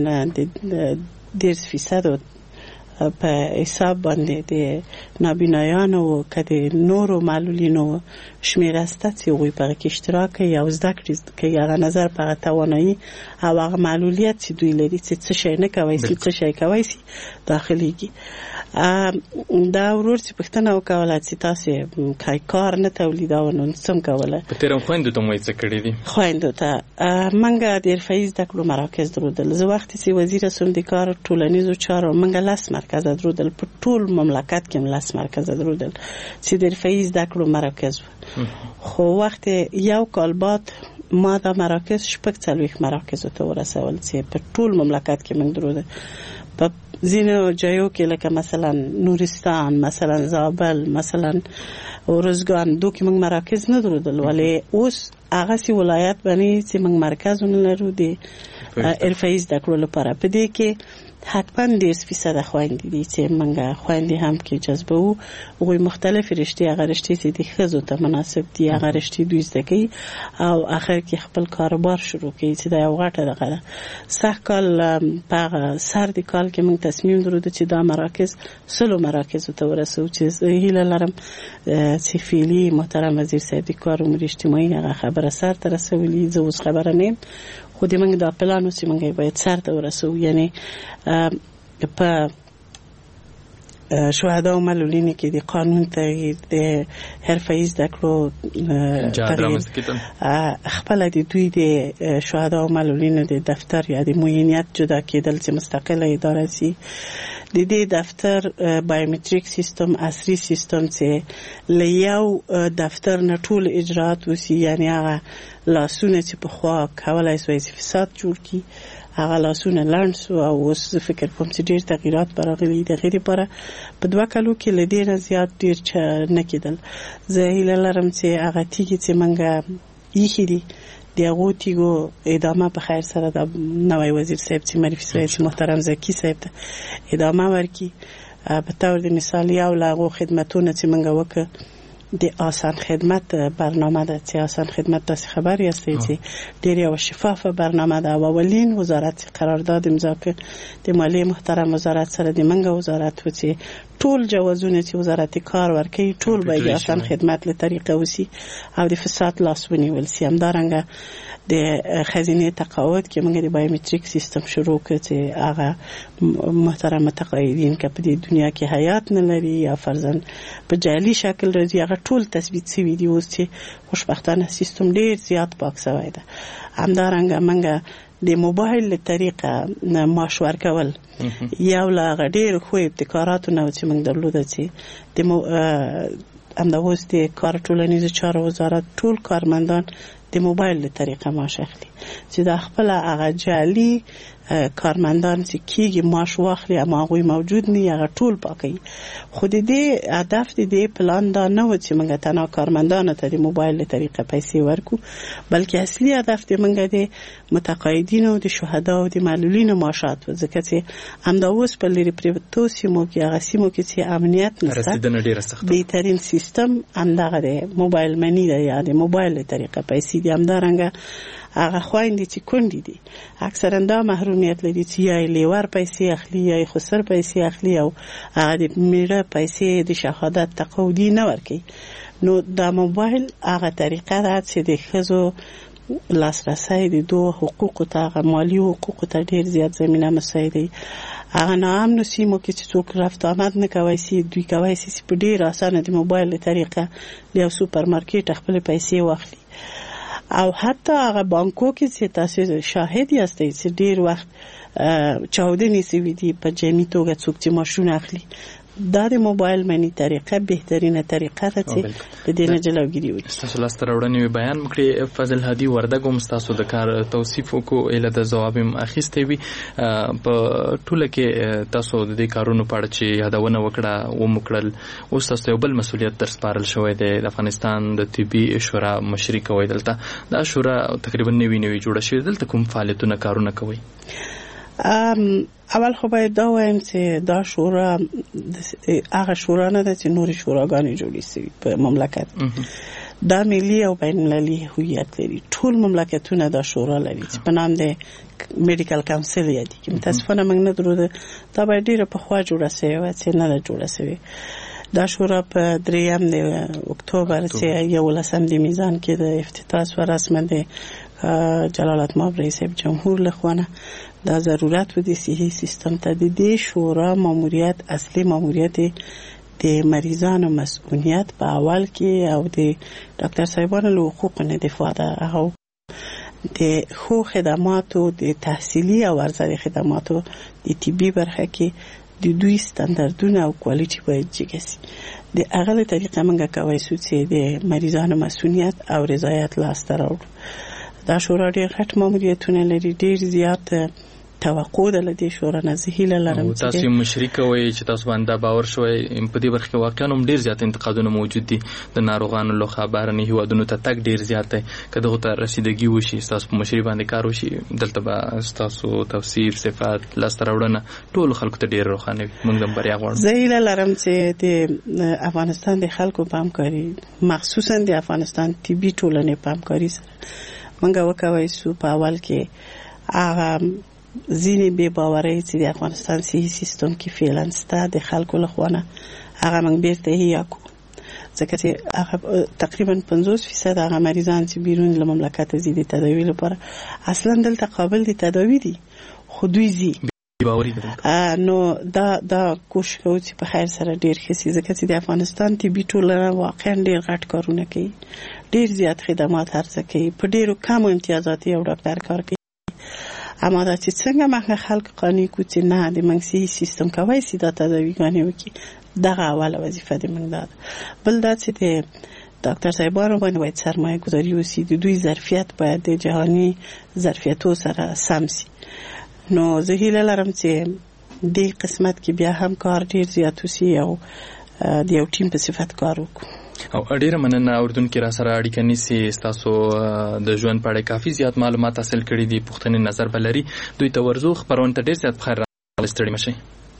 10% په حساب باندې د نابینایانو که د نورو معلولینو شمېره سته چې هغوی په هغه کې اشتراک کوي او زده کړي کوي هغه نظر په هغه توانایي او هغه معلولیت چې دوی لري چې څه شی نه کوی شي څه شی کوی شي داخلیږي. دا ورور چې پښتنه وکوله چې تاسې کار نه تولیدوه نو څه کوله په تېره خویندو ته مو څه کړي دي؟ خویندو ته موږ د حرفه‌ای زده کړو مراکز درلودل. زه وختې چې وزیر سوم د کار ټولنیزو چارو موږ 10 مرکزه درلودل په ټول مملکت کې 10 مرکزه درلودل چې د حرفه‌ای زده کړو مراکز خو وخت یو کال بعد ما دا مراکز 40 مراکز ته ورسول چې په ټول مملکت کې موږ درلودل. په ځینو جایو کې لکه مثلا نورستان مثلا زابل مثلا ارزګان دوی کې موږ مراکز نه درلودل ولی اوس هغه سی ولایت باندې چې موږ مرکزونه لرو د حرفه‌ای زده کړو لپاره. په دې کې حتما 10% خويندې دي چې منګه خويندې هم کې جذبه وو غوي مختلف رشتې هغه رشتې چې د ښځو ته مناسب دي هغه رشتې دوی زده کوي او اخر کې خپل کاروبار شروع کوي چې دا یو غټه دغه سخت کال په سر د کال کې موږ تصمیم درلود چې دا مراکز سلو مراکز ته ورسو چې هیله لرم چې فعلی محترم وزیر صاحب د کار امور اجتماعي هغه خبره سر ته رسولي زه اوس خبره نیم خو د موږ دا پلان چې موږ باید سر ته ورسو یعنی په شهدا او معلولین کې د قانون تغییر د حرفه‌ای زده کړو خپل د دوی د شهدا او معلولین د دفتر یا د معینیت جدا کېدل چې مستقله اداره سي د دې دفتر بایومټریک سیستم عصري سیستم چې لیاو دفتر نه ټول اجرات وسی یعنی هغه لاسونه چې په خوا کولای شي فساد جوړ کی هغه لاسونه لانس او اوس فکر کوم چې ډیر تغیرات راغلي د غیر لپاره په 2 کالو کې لدې نه زیات ډیر نه کېدل زه هیله لرم چې هغه تیږي چې منګه یې دي دیغه تیګو ادامه په خیر سره د نوې وزیر صاحب چې معرفي سره محترم زکی صاحب ته ادامه ورکړي په تور د مثال یو لاغو خدماتونه چې منګه وکړه د آسان خدمت برنامه ده چې آسان خدمت تاسو خبر یاستئ چې ډېر یو شفافه برنامه ده او اولین وزارت قرارداد امضا کړ د مالیې محترم وزارت سره د منګه وزارت و چې ټول جوازونه چې وزارت کار ورکوي ټول به د آسان خدمت له طریقه وسی او د فساد لاس ونیول سي همدارنګه د خزینه تقاعد کې موږ د بایومټریک سیستم شروع کړ چې هغه محترم متقاعدین چې په دې دنیا کې حیات نه لري یا فرضاً په جعلي شکل راځي هغه ټول تثبیت شوی دی اوس چې خوشبختانه سیستم ډیر زیات پاک شوی دی همدارنګه موږ د موبایل له طریقه معاش ورکول یو لا غډیر خو ابتکاراتو نو چې موږ درلوده چې د اوس د کار ټولنیز چارو وزارت ټول کارمندان د موبایل له طریقه معاش اخلي چې د خپل هغه جعلي کارمندان چې کیږي معاش واخلي اما هغه موجود نه هغه ټول پاکي خو د دې هدف د پلان دا نه و چې موږ تنها کارمندان ته د موبایل له طریقه پیسې ورکو بلکې اصلي هدف د موږ د متقاعدین او د شهدا او د معلولین معاشات و ځکه چې همدا اوس په لري پریوتو سیمو کې هغه سیمو کې چې امنیت نشته بهترین سیستم همدغه د موبایل منی دی یا د موبایل له طریقه پیسې د همدارنګه هغه خويندې چې کونډې دي اکثرا دا محرومیت لري چې یا لیور پیسې اخلي یا خسر پیسې اخلي او هغه د میړه پیسې د شهادت تقاعدي نه ورکي نو دا موبایل هغه طریقه ده چې د ښځو لاسرسی د دوه حقوقو ته مالی حقوقو ته ډیر زیات زمينه مساعدي هغه نام نو سیمو کې چې څوک رفت آمد نه کوي سي دوی کوي چې په ډیر اسانه د موبایل طریقه د سوپرمارکیټ خپل پیسې واخلي او حتی هغه بانکو کې چې تاسو شاهد یاستئ چې ډیر وخت چاودنې سوي دي په جمعي توګه څوک چې ماشونه اخلي دا د موبایل منی طریقه بهترینه طریقه ده چې د دې نه جلوګیری وکړي تاسو لاس تر وړاندې بیان وکړي فضل هادي وردګوم تاسو د کار توصیف وکړو اله د جواب اخیستې وي په ټوله کې تاسو د دې کارونو په اړه چې یادونه وکړه و مکړل اوس تاسو یو بل مسولیت در سپارل شوی دی د افغانستان د طبي شورا مشري کوي دلته دا شورا تقریبا نوی جوړه شوې دلته کوم فعالیتونه کارونه کوي اول خو باید دا وایم چې دا شورا هغه شورا نه ده چې نوري شوراګانې جوړې شوي په مملکت دا ملي او بین المللي هویت لري ټول مملکتونه دا شورا لري چې په نام د میډیکل کونسل یادي کې متاسفانه موږ نه درلوده دا باید ډیره پخوا جوړه شوې وه چې نه ده جوړه شوې دا شورا په 3 د اکتوبر چې 11 د میزان کې د افتتاح و رسم د جلالت مآب رئیس جمهور لخوانه دا ضرورت و د صحي سیستم ته د دې شورا ماموریت اصلي ماموریت د مریضانو مسؤلیت په اول کې او د ډاکټر صاحبانو له حقوقو نه دفاع ده او د خو خدماتو د تحصیلي او ارزانه خدماتو د طبي برخه کې د دوی ستاندردونه او کوالټي باید جګ شي د هغه طریقه موږ کوي چې د مریضانو مسؤلیت او رضایت لاسته راوړو دا شورا ډېر غټ ماموریتونه لري ډېر زیات توقع ده لدې شورا نه زه هیله لرم چې تاسو مشرک وای چې تاسو باندې باور شوي په دې برخه کې واقعا هم ډیر زیات انتقادونه موجود دي د ناروغانو له خبرني هیوادونو ته تک ډیر زیات دی کله ته رسیدګي وشي تاسو په مشري باندې کار وشي دلته به تاسو تفسیر صفات لاستراوړنه ټول خلکو ته ډیر روښانه وي موږ هم بریا غواړو زه هیله لرم چې د افغانستان د خلکو په همکاري مخصوصا د افغانستان طبي ټولنې په همکاري سره موږ وکوي سو په اول کې هغه ځینې بې باورۍ چې د افغانستان صحي سیستم کې فعلا سته د خلکو لخوا نه هغه موږ بیرته احیا کړو ځکه چې هغه تقریبا 50% هغه مریضان چې بیرون له مملکت ځي د تداوی لپاره اصلا دلته قابل دي تداوی دي خو دوی ځي نو دا کوشش کوي چې په خیر سره ډیر ښه شي ځکه چې د افغانستان طبي ټولنه واقعا ډیر غټ کارونه کوي ډیر زیات خدمات هرڅه کوي په ډیرو کم امتیازات یو ډاکټر کار کوي اما دا چې څنګه موږ خلک قانوني کو چې نه د منګسي سیستم کوي چې دا تداویګانې وکړي دغه اوله وظیفه د موږ ده بل دا چې د ډاکټر صاحبانو باندې باید سرمایه گذاري وشي د دوی ظرفیت باید د جهاني ظرفیتو سره سم شي نو زه هیله لرم چې دې قسمت کې بیا هم کار ډیر زیات وشي او د یو ټیم په صفت کار وکړو او ډیره مننه اوردونکو را سره اړیکه نیسي تاسو د ژوند په اړه کافي زیات معلومات حاصل کړي دي پوښتنې نظر بلري دوی ته ورزو خبرونه ته ډیر زیات بخیر راغلي مشي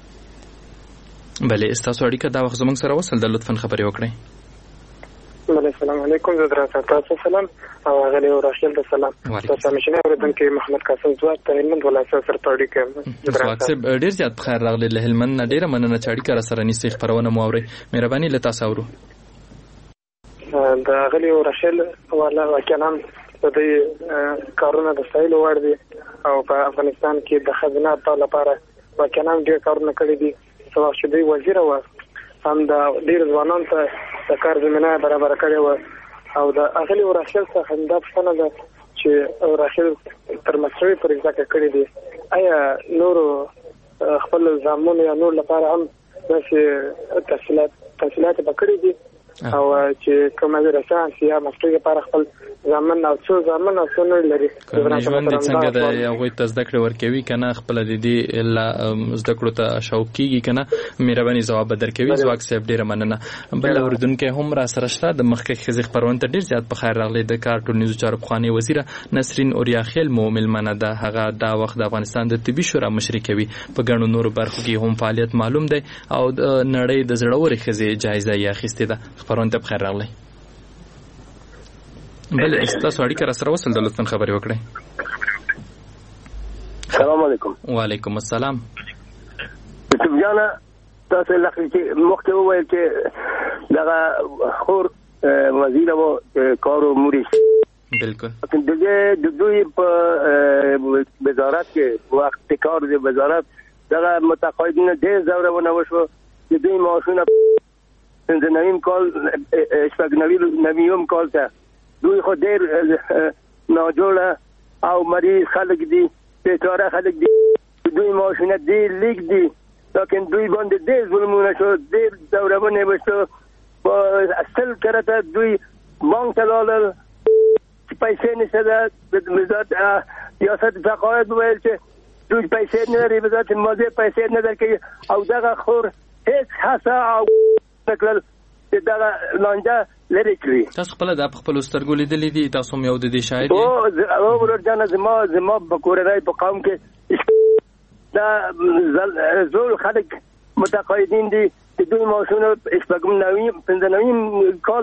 بله تاسو اړیکه دا وخت زموږ سره وصل د لطفا خبري وکړئ بله السلام علیکم زه درته تاسو سلام او غلی او راشد سلام تاسو مشنه اوردونکو محمد قاسم زوات ته هلمند ولایت سره اړیکه واکسب ډیر زیات بخیر راغلي له هلمند ډیره مننه چې اړیکه را سره نیسي خبرونه مو اوري مهرباني له تاسو اورو دا غلی او راشد والا واکلام د دې کارونه د سایل وړ دي او په افغانستان کې د خزانه په لپاره واکلام ډیر کارونه کړی دي سواء چې دی وزیر او هم د ډیر ځوانان ته د کار زمينه برابر کړې و او د اغلی او راشد څخه دا څنګه ده چې راشد تر مسوي پر ځکه کړی دي آیا نور خپل ځامن یا نور لپاره هم چې تفصيلات پکړې دي او چې کومه درسه سیا مسوي لپاره خپل ځامن او څو ځامن او څو نور لري ژوند څنګه د هغه ته زده کړې ورکوي کنه خپل د دې زده کړو ته شوق کیږي کنه مهرباني جواب درکوي ځواک صاحب ډیره مننه بل اوردونکو هم را سره شته د مخکې خزي خبرونه ته ډیر زیات په خیر راغلي د کار ټولنیزو چارو خواني وزیر نسرین اوریاخیل مومل منه ده هغه دا وخت د افغانستان د طبي شورا مشري کوي په ګڼو نورو برخو کې هم فعالیت معلوم دی او د نړۍ د زړوري خزي جایزه یې اخیستې ده خبرونه ته په خیر راغلي بل تاسو اړیکه را سره وصل د لطفا خبري وکړئ السلام علیکم وعلیکم السلام تبجانا تاسو لکه چې مخکې وویل چې دغه خور وزیر او کارو موري بالکل د دوی په وزارت کې وخت کار د وزارت دغه متقاعدین ډېر زورونه وشو د دوی معاشونه د نویم کال نویم کال ته دوی خو ډېر ناجوړه او مریض خلک دي بیچاره خلک دي دوی معاشونه ډېر لیک دي لیکن دوی باندې ډېر ظلمونه شو ډېر زورونه وشو په اصل کرته دوی بانک ته لاړل پیسې نشته د وزارت ریاست تقاعد ویل چې دوی پیسې نه لري وزارت مالیه پیسې نه درکوي او دغه خور هیڅ هڅه او نکړل چې دغه لانجه لري کړی تاسو خپل د خپل سترګو لیدلې دي تاسو مې یو د دې شاهد او ورځنه زما په کورنۍ په قوم کې دا زول خلک متقاعدین دي چې دوی معاشونه شپږم نویم پنځنویم کال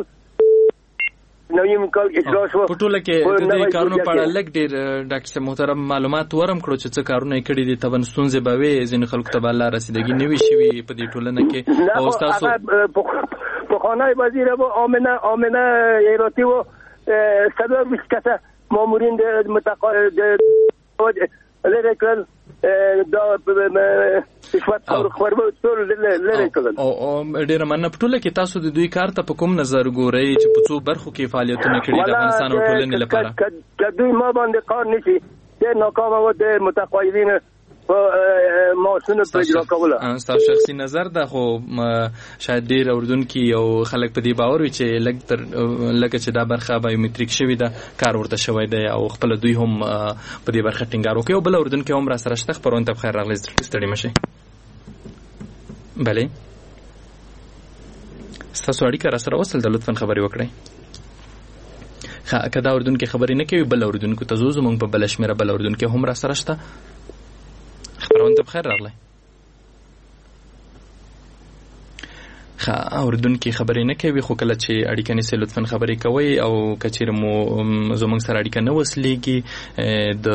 اجرا شو په ټوله کې د دې کارونو په اړه لږ ډېر ډاکټر محترم معلومات ورم کړو چې څه کارونه کړي دي تبن ستونزې به وي ځین خلکو ته بل رسیدګي نوي شوی په دې ټولنه کې او تاسو په خانه وزیر ابو امنه ایراتی و صدر وشکته مامورین د متقاعد لري کړل دا رشوت خورو ټول لري کړل او ډیر مننه په ټوله کې تاسو د دوی کار ته په کوم نظر ګورئ چې په څو برخو کې فعالیتونه کړي د افغانستان ټولنې لپاره کله دوی ما باندې کار نشي د ناکام و د متقاعدین په معاشونو په اجرا کوله. تاسو شخصي نظر ده خو شاید ډیر اوردونکو او خلک په دې باور وي چې لکه چې دا برخه بایومټریک شوی ده کار ورته شوی دی او خپل دوی هم په دې برخه ټینګار وکړي او بل اوردونکو هم را سره شته. خبرونه ته بخیر راغلی ستړي مشي. بله ستاسو اړیکه را سره وصل ده لطفا خبرې وکړئ. که دا اردونکو خبرې نه کوي بل اردونکو ته ځو زموږ په بله شمېره بل اردونکو هم را سره شته. خبرونه ته بخیر راغلی. اوردونکو خبرې نه کوي خو کله چې اړیکه نیسي لطفا خبرې کوئ او که چیرې مو زموږ سره اړیکه نه وصلېږي د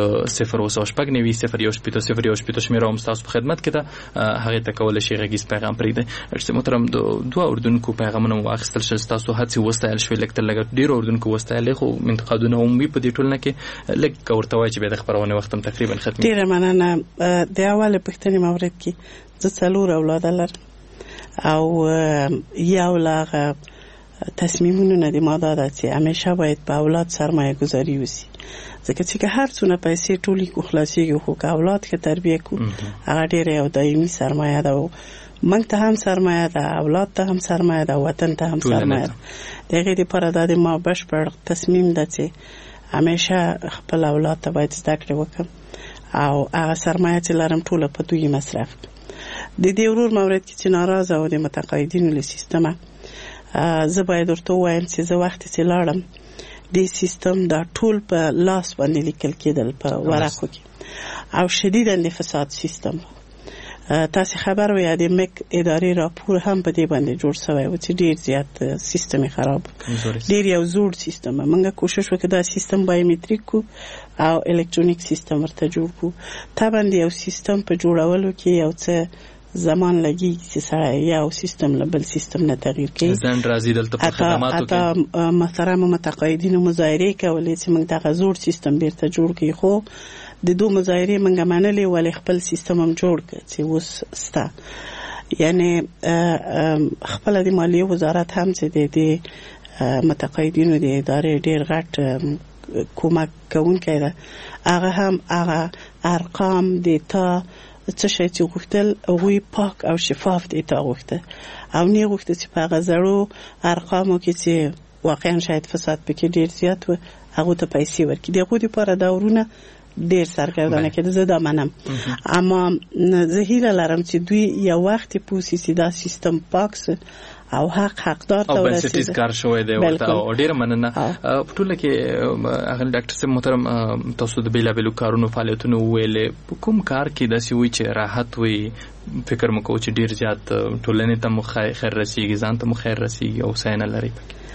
02990 شمېره هم ستاسو په خدمت کې ده هغې ته کولی شئ غږیز پیغام پرېږدئ. ارشد محترم د دوه اردونکو پیغامونه مو واخیستل شول ستاسو هڅې وستایل شوې لږ تر لږه ډېرو اردونکو وستایلې خو انتقادونه هم وي په دې ټولنه کې لږ که ورته وایي چې بیا د خپرونې وخت هم تقریبا ختمي. ډېره مننه. د اولې پوښتنې مورد کې زه 4 اولاده لرم او یو لاغه تصمیمونو نه دی ما داده چې همیشه باید په اولاد سرمایه گذاری وسی ځکه چې هر څونه پیسې ټولي کو خلاصيږي خو که اولاد کې تربیه کو هغه ډېر یو دایمي سرمایه ده او موږ ته هم سرمایه ده اولاد ته هم سرمایه ده وطن ته هم سرمایه ده. دغه لپاره د ما بشپړ تصمیم ده چې همیشه خپل اولاد ته باید زده کړې وکړم او هغه سرمایه چې لرم ټوله په دوی مصرف د دې ورور مورد کې چې ناراضه او د متقاعدینو له سیستمه زه باید ورته وایم چې زه وخت چې لاړم د سیستم دا ټول په لاس باندې لیکل کېدل په ورقو کې او شدیداً د فساد سیستم. تاسو خبر وي د مک ادارې راپور هم په دې باندې جوړ شوی و چې ډیر زیات سیستم خراب ډیر یو زوړ سیستم. موږ کوشش وکړو دا سیستم بایومټریک کو او الکترونیک سیستم ورته جوړ کو. طبعا یو سیستم په جوړولو کې یو څه زمان لګي چې سره یو سیستم له بل سیستم نه تغییر کوي. ځان راځي دلته په خدماتو کې محترم متقاعدینو مظاهره کولې چې موږ دغه زوړ سیستم بیرته جوړ کړو خو د دوه مظاهره موږ منلې ولې خپل سیستم هم جوړ کړ چې اوس ستا یعنی خپل د مالیې وزارت هم چې د متقاعدینو د ادارې ډیر غټ کومک کوونکی ده هغه هم هغه ارقام دیتا څه شي چې غوښتل هغوی پاک او شفاف دیتا غوښته او نه غوښته چې په هغه زړو ارقامو کې چې واقعا شاید فساد پکې ډیر زیات و هغه ته پیسې ورکړي. دغه لپاره دا ورونه ډیر سرګردانه کېده زه دا منم اما زه هیله لرم چې دوی یو وخت پوسی چې دا سیستم پاک او حقدار ته ورسېږي. بنسټیز کار شوی دی ورته او ډیر مننه. په ټوله کې هغه ډاکټر صاحب محترم تاسو د بیلابیلو کارونو فعالیتونو ویلې کوم کار کې داسې وي چې راحت وي فکر مو کوو چې ډیر زیات ټولنې ته مو خیر رسیږي ځان ته مو خیر رسیږي او ساين لري؟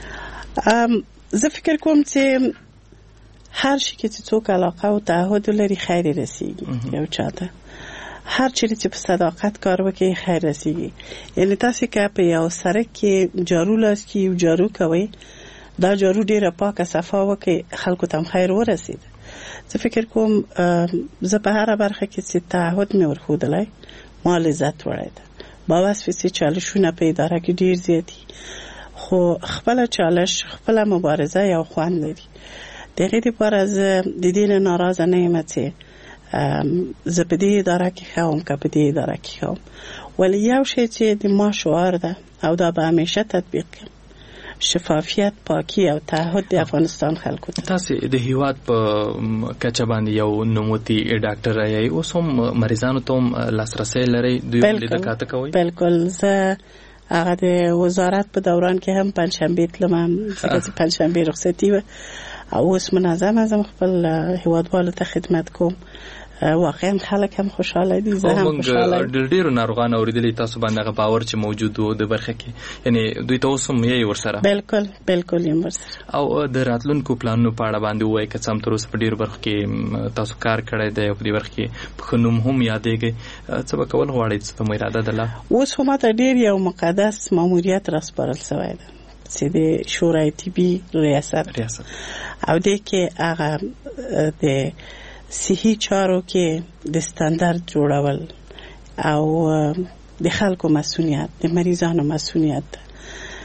زه فکر کوم چې هر شي کې چې څوک علاقه او تعهد لري خیر رسیږي یو چاته هر چیرې چې په صداقت کار وکړي خیر رسیږي. یعنی تاسو که په یو سړک کې جارو لاس کې یو جارو کوي دا جارو ډیره پاکه صفا وکړي خلکو ته خیر ورسید. زه فکر کوم زه په هر برخه کې چې تعهد مې ورخودلای مال عزت وړای ده با واسه چې چالشونه په اداره کې ډیر زیاتی خو خپل چالش خپل مبارزه یو خوان لري. دغه لپاره زه د دې نه ناراضه نه یم چې زه په دې اداره کې خاوم که په دې اداره کې خاوم ولی یو شی چې د ما شعار ده او دا به همیشه تطبیق کړم شفافیت پاکی او تعهد د افغانستان خلکو ته. تاسو د هیواد په کچه باندې یو نوموتی ډاکټر راي اوس هم مریضانو ته لاسرسي لري دوی د کاته کوي؟ بالکل. زه هغه د وزارت په دوران کې هم پنځشنبه تلم ځکه پنځشنبه رخصتي و او اوس منظم خپل هیوادوالو ته خدمت کوم. واقعا خلک هم خوشاله دي زه هم خوشاله یم. ډېرو ناروغان اوریدلي تاسو باندې هغه باور چې موجود وو د برخه کې یعنی دوی ته اوس هم یې ورسره بالکل یم ورسره. او د راتلونکو پلانونو په اړه باندې وایي که څه هم تر اوسه په ډېرو برخو کې تاسو کار کړی دی او په دې برخه کې په نوم هم یادېږي څه به کول غواړئ څه مو اراده ده؟ اوس خو ماته ډېر یو مقدس ماموریت راسپارل شوی ده چې د شورای طبي ریاست او د کې هغه د صحي چارو کې د ستاندرد جوړول او د خلکو مسؤلیت د مریضانو مسؤلیت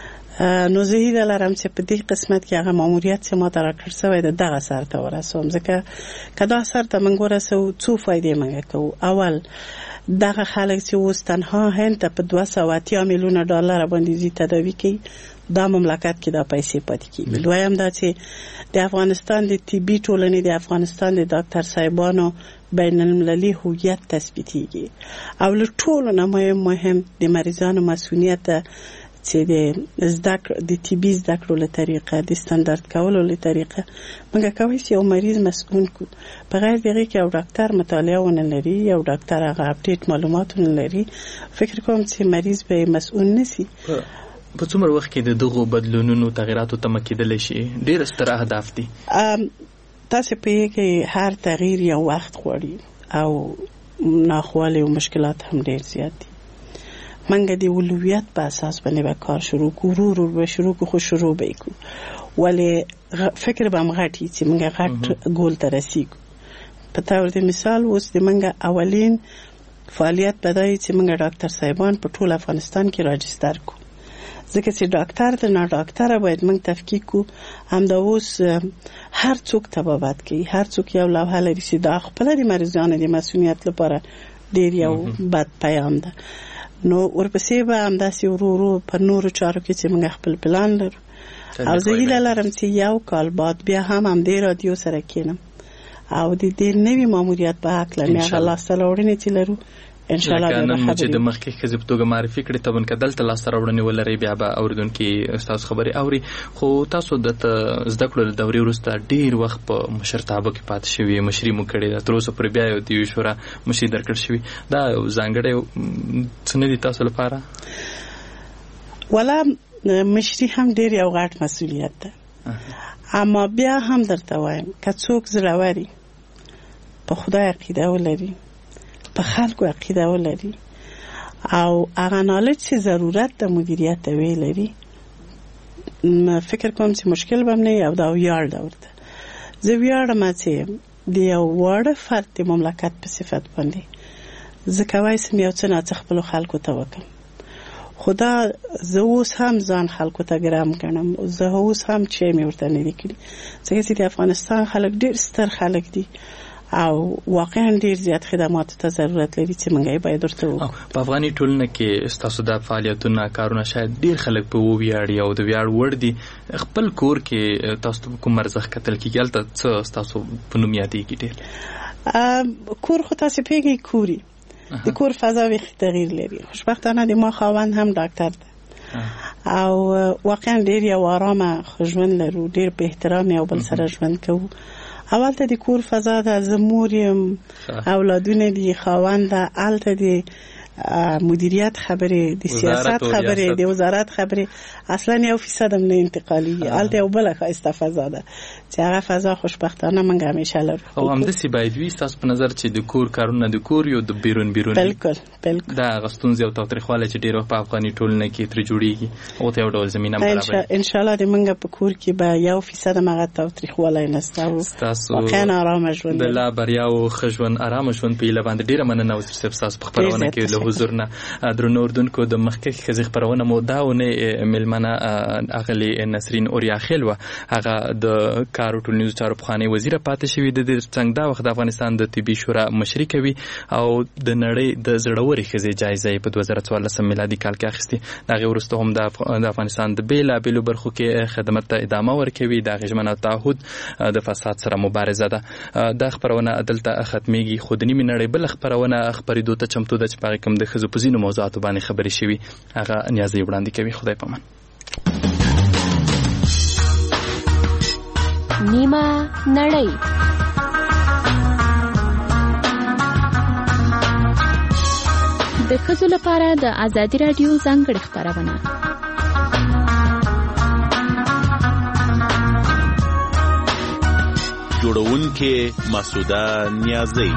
نو زه هیله لرم چې په دې قسمت کې هغه ماموریت چې ما ته راکړل شوی د دغه سر ته ورسوم، ځکه که دا سر ته موږ ورسوو څو فایدې موږ کوو. اول دغه خلک چې اوس تنها هند ته په 280 میلیونه ډالر باندې ځي تداوي کوي، دا مملکت کې دا پیسې پاتې کیږي. دویم دا چې د افغانستان د طبي ټولنې د افغانستان د ډاکټر صاحبانو بین المللي هویت تثبیتیږي، او له ټولو نه مهم د مریضانو مسؤلیت چې د طبي زده کړو له طریقه د ستاندارد کولو له طریقه موږ کولی شو یو مریض مسؤل کو، په غیر دغه کې یو ډاکټر مطالعه ونه لري، یو ډاکټر هغه اپډیټ معلومات نه لري، فکر کوم چې مریض به مسؤل نشي. په څومره وخت کې د دغو بدلونونو تغیراتو ته مکیدلی شي؟ ډېر ستر اهداف دي. تاسو په کې هر تغییر یو وخت غواړي او ناخوالې او مشکلات هم ډېر زیات دي. منګه د اولویت په اساس باندې به کار شروع کوو، به شروع کو خو شروع به کو، ولی فکر به مغاټي چې منګه غټ ګول ته رسیږو. په تور د مثال اوس د منګه اولین فعالیت بدای چې منګه ډاکټر صاحبان په ټول افغانستان کې راجستر کو، ځکه چې ډاکټر ته نه ډاکټر باید موږ تفکیک کو. هم دا اوس هر څوک تبابت کوي، هر څوک یو لوحه لري چې دا خپل د مریضانو د مسؤلیت لپاره ډیر یو بد پیام ده. نو ورپسې به همداسې ورو په نورو چارو کې چې موږ خپل پلان لرو، او زه هیله لرم چې یو کال بعد بیا هم دې رادیو سره کېنم او د دې نوي ماموریت په هکله مې هغه لاسته راوړنې چې لرو ان شاء الله به خبرې چې د مخکې ښځې په توګه معرفي کړې ته که دلته لاسته راوړنې ولرئ بیا به اورېدونکي ستاسو خبرې اوري. خو تاسو د زده کړو له دورې وروسته ډېر وخت په مشرتابه کې پاتې شوي، مشري مو کړې ده، تر اوسه پورې بیا یو د یوې شورا مشري درکړل شوي، دا ځانګړی څه نه دي تاسو لپاره؟ ولا مشري هم ډېر یو غټ مسؤلیت ده، اما بیا هم درته وایم که څوک زړور په خدای عقیده ولري، په خلکو عقیده ولري او هغه نالج چې ضرورت د مدیریت وی لري، فکر کوم چې مشکل به نه یو دا ویاړ دور ده. زه ویاړم چې د یو واړه فرد د مملکت په صفت باندې زه کولی شم یو څه نه خپلو خلکو ته وکړم. خدا زه اوس هم ځان خلکو ته ګرام ګڼم، زه اوس هم چې مې ورته نه دي کړي، ځکه چې د افغانستان خلک ډېر ستر خلک دي او واقعا ډیر زیات خدماتو ته ضرورت لري چې موږ یې باید ورته وکړو. په افغاني ټولنه کې ستاسو د فعالیتونو کارونه شاید ډیر خلک په ویاړي او د ویاړ وړ دي. خپل کور کې تاسو کوم ارزښت کتل کېږي؟ هلته څه ستاسو په نوم یادېږي ډېر؟ کور خو تاسو پیږئ کوري، د کور فضا ویخي تغییر لري. خوشبختانه د ما خاوند هم ډاکټر ده او واقعا ډیر یو آرامه ژوند لرو، ډیر په احترام یو بل سره ژوند کوو. اول ته د کور فضا ده، زه مور یم، اولادونه دي، خاوند ده، هلته د مدیریت خبرې، د سیاست خبرې، د وزارت خبرې، اصلا یو فیصد هم نه انتقالي. هلته یو بله ښایسته فضا ده چې هغه فضا خوشبختانه موږ همیشه لرو. او همداسې باید وي ستاسو په نظر چې د کور کارونه د کور یو د بیرون بالکل دا هغه ستونزې او تاوتریخوالی چې ډېر وخت په افغاني ټولنه کې ترې جوړېږي هغو ته یو ډول زمینه برابروي. انشاءالله د موږ په کور کې به یو فیصد هم هغه تاوتریخوالی نشته او واقعا ارامه ژوند د لا بریا او ښه ژوند، ارامه ژوند په هیله باندې ډېره مننه وزیر صاحب ستاسو په خپرونه کې له حضور نه. درنو اردوونکو، د مخکښې ښځې خپرونه مو دا اونۍ مېلمنه اغلې نسرین اوریاخیل وه. هغه د کار او ټولنیزو چارو پخوانۍ وزیره پاتې شوې ده. د څنګ دا وخت د افغانستان د طبي شورا مشري کوي او د نړۍ د زړورې ښځې جایزه یې په 2014 میلادي کال کې اخیستې. د هغې وروسته هم د افغانستان د بېلابېلو برخو کې خدمت ته ادامه ورکوي. د هغې ژمنه تعهد د فساد سره مبارزه ده. دا خپرونه دلته ختمېږي، خو د نیمې نړۍ بله خپرونه خپرېدو ته چمتو ده چې په هغې کې هم د ښځو په ځینو موضوعاتو باندې خبرې شوي. هغه نیازه یې وړاندې کوي. خدای پامان. نیمه نړۍ. د ښځو لپاره د ازادي راډیو ځانګړې خپرونه. جوړونکې مسعوده نیازی.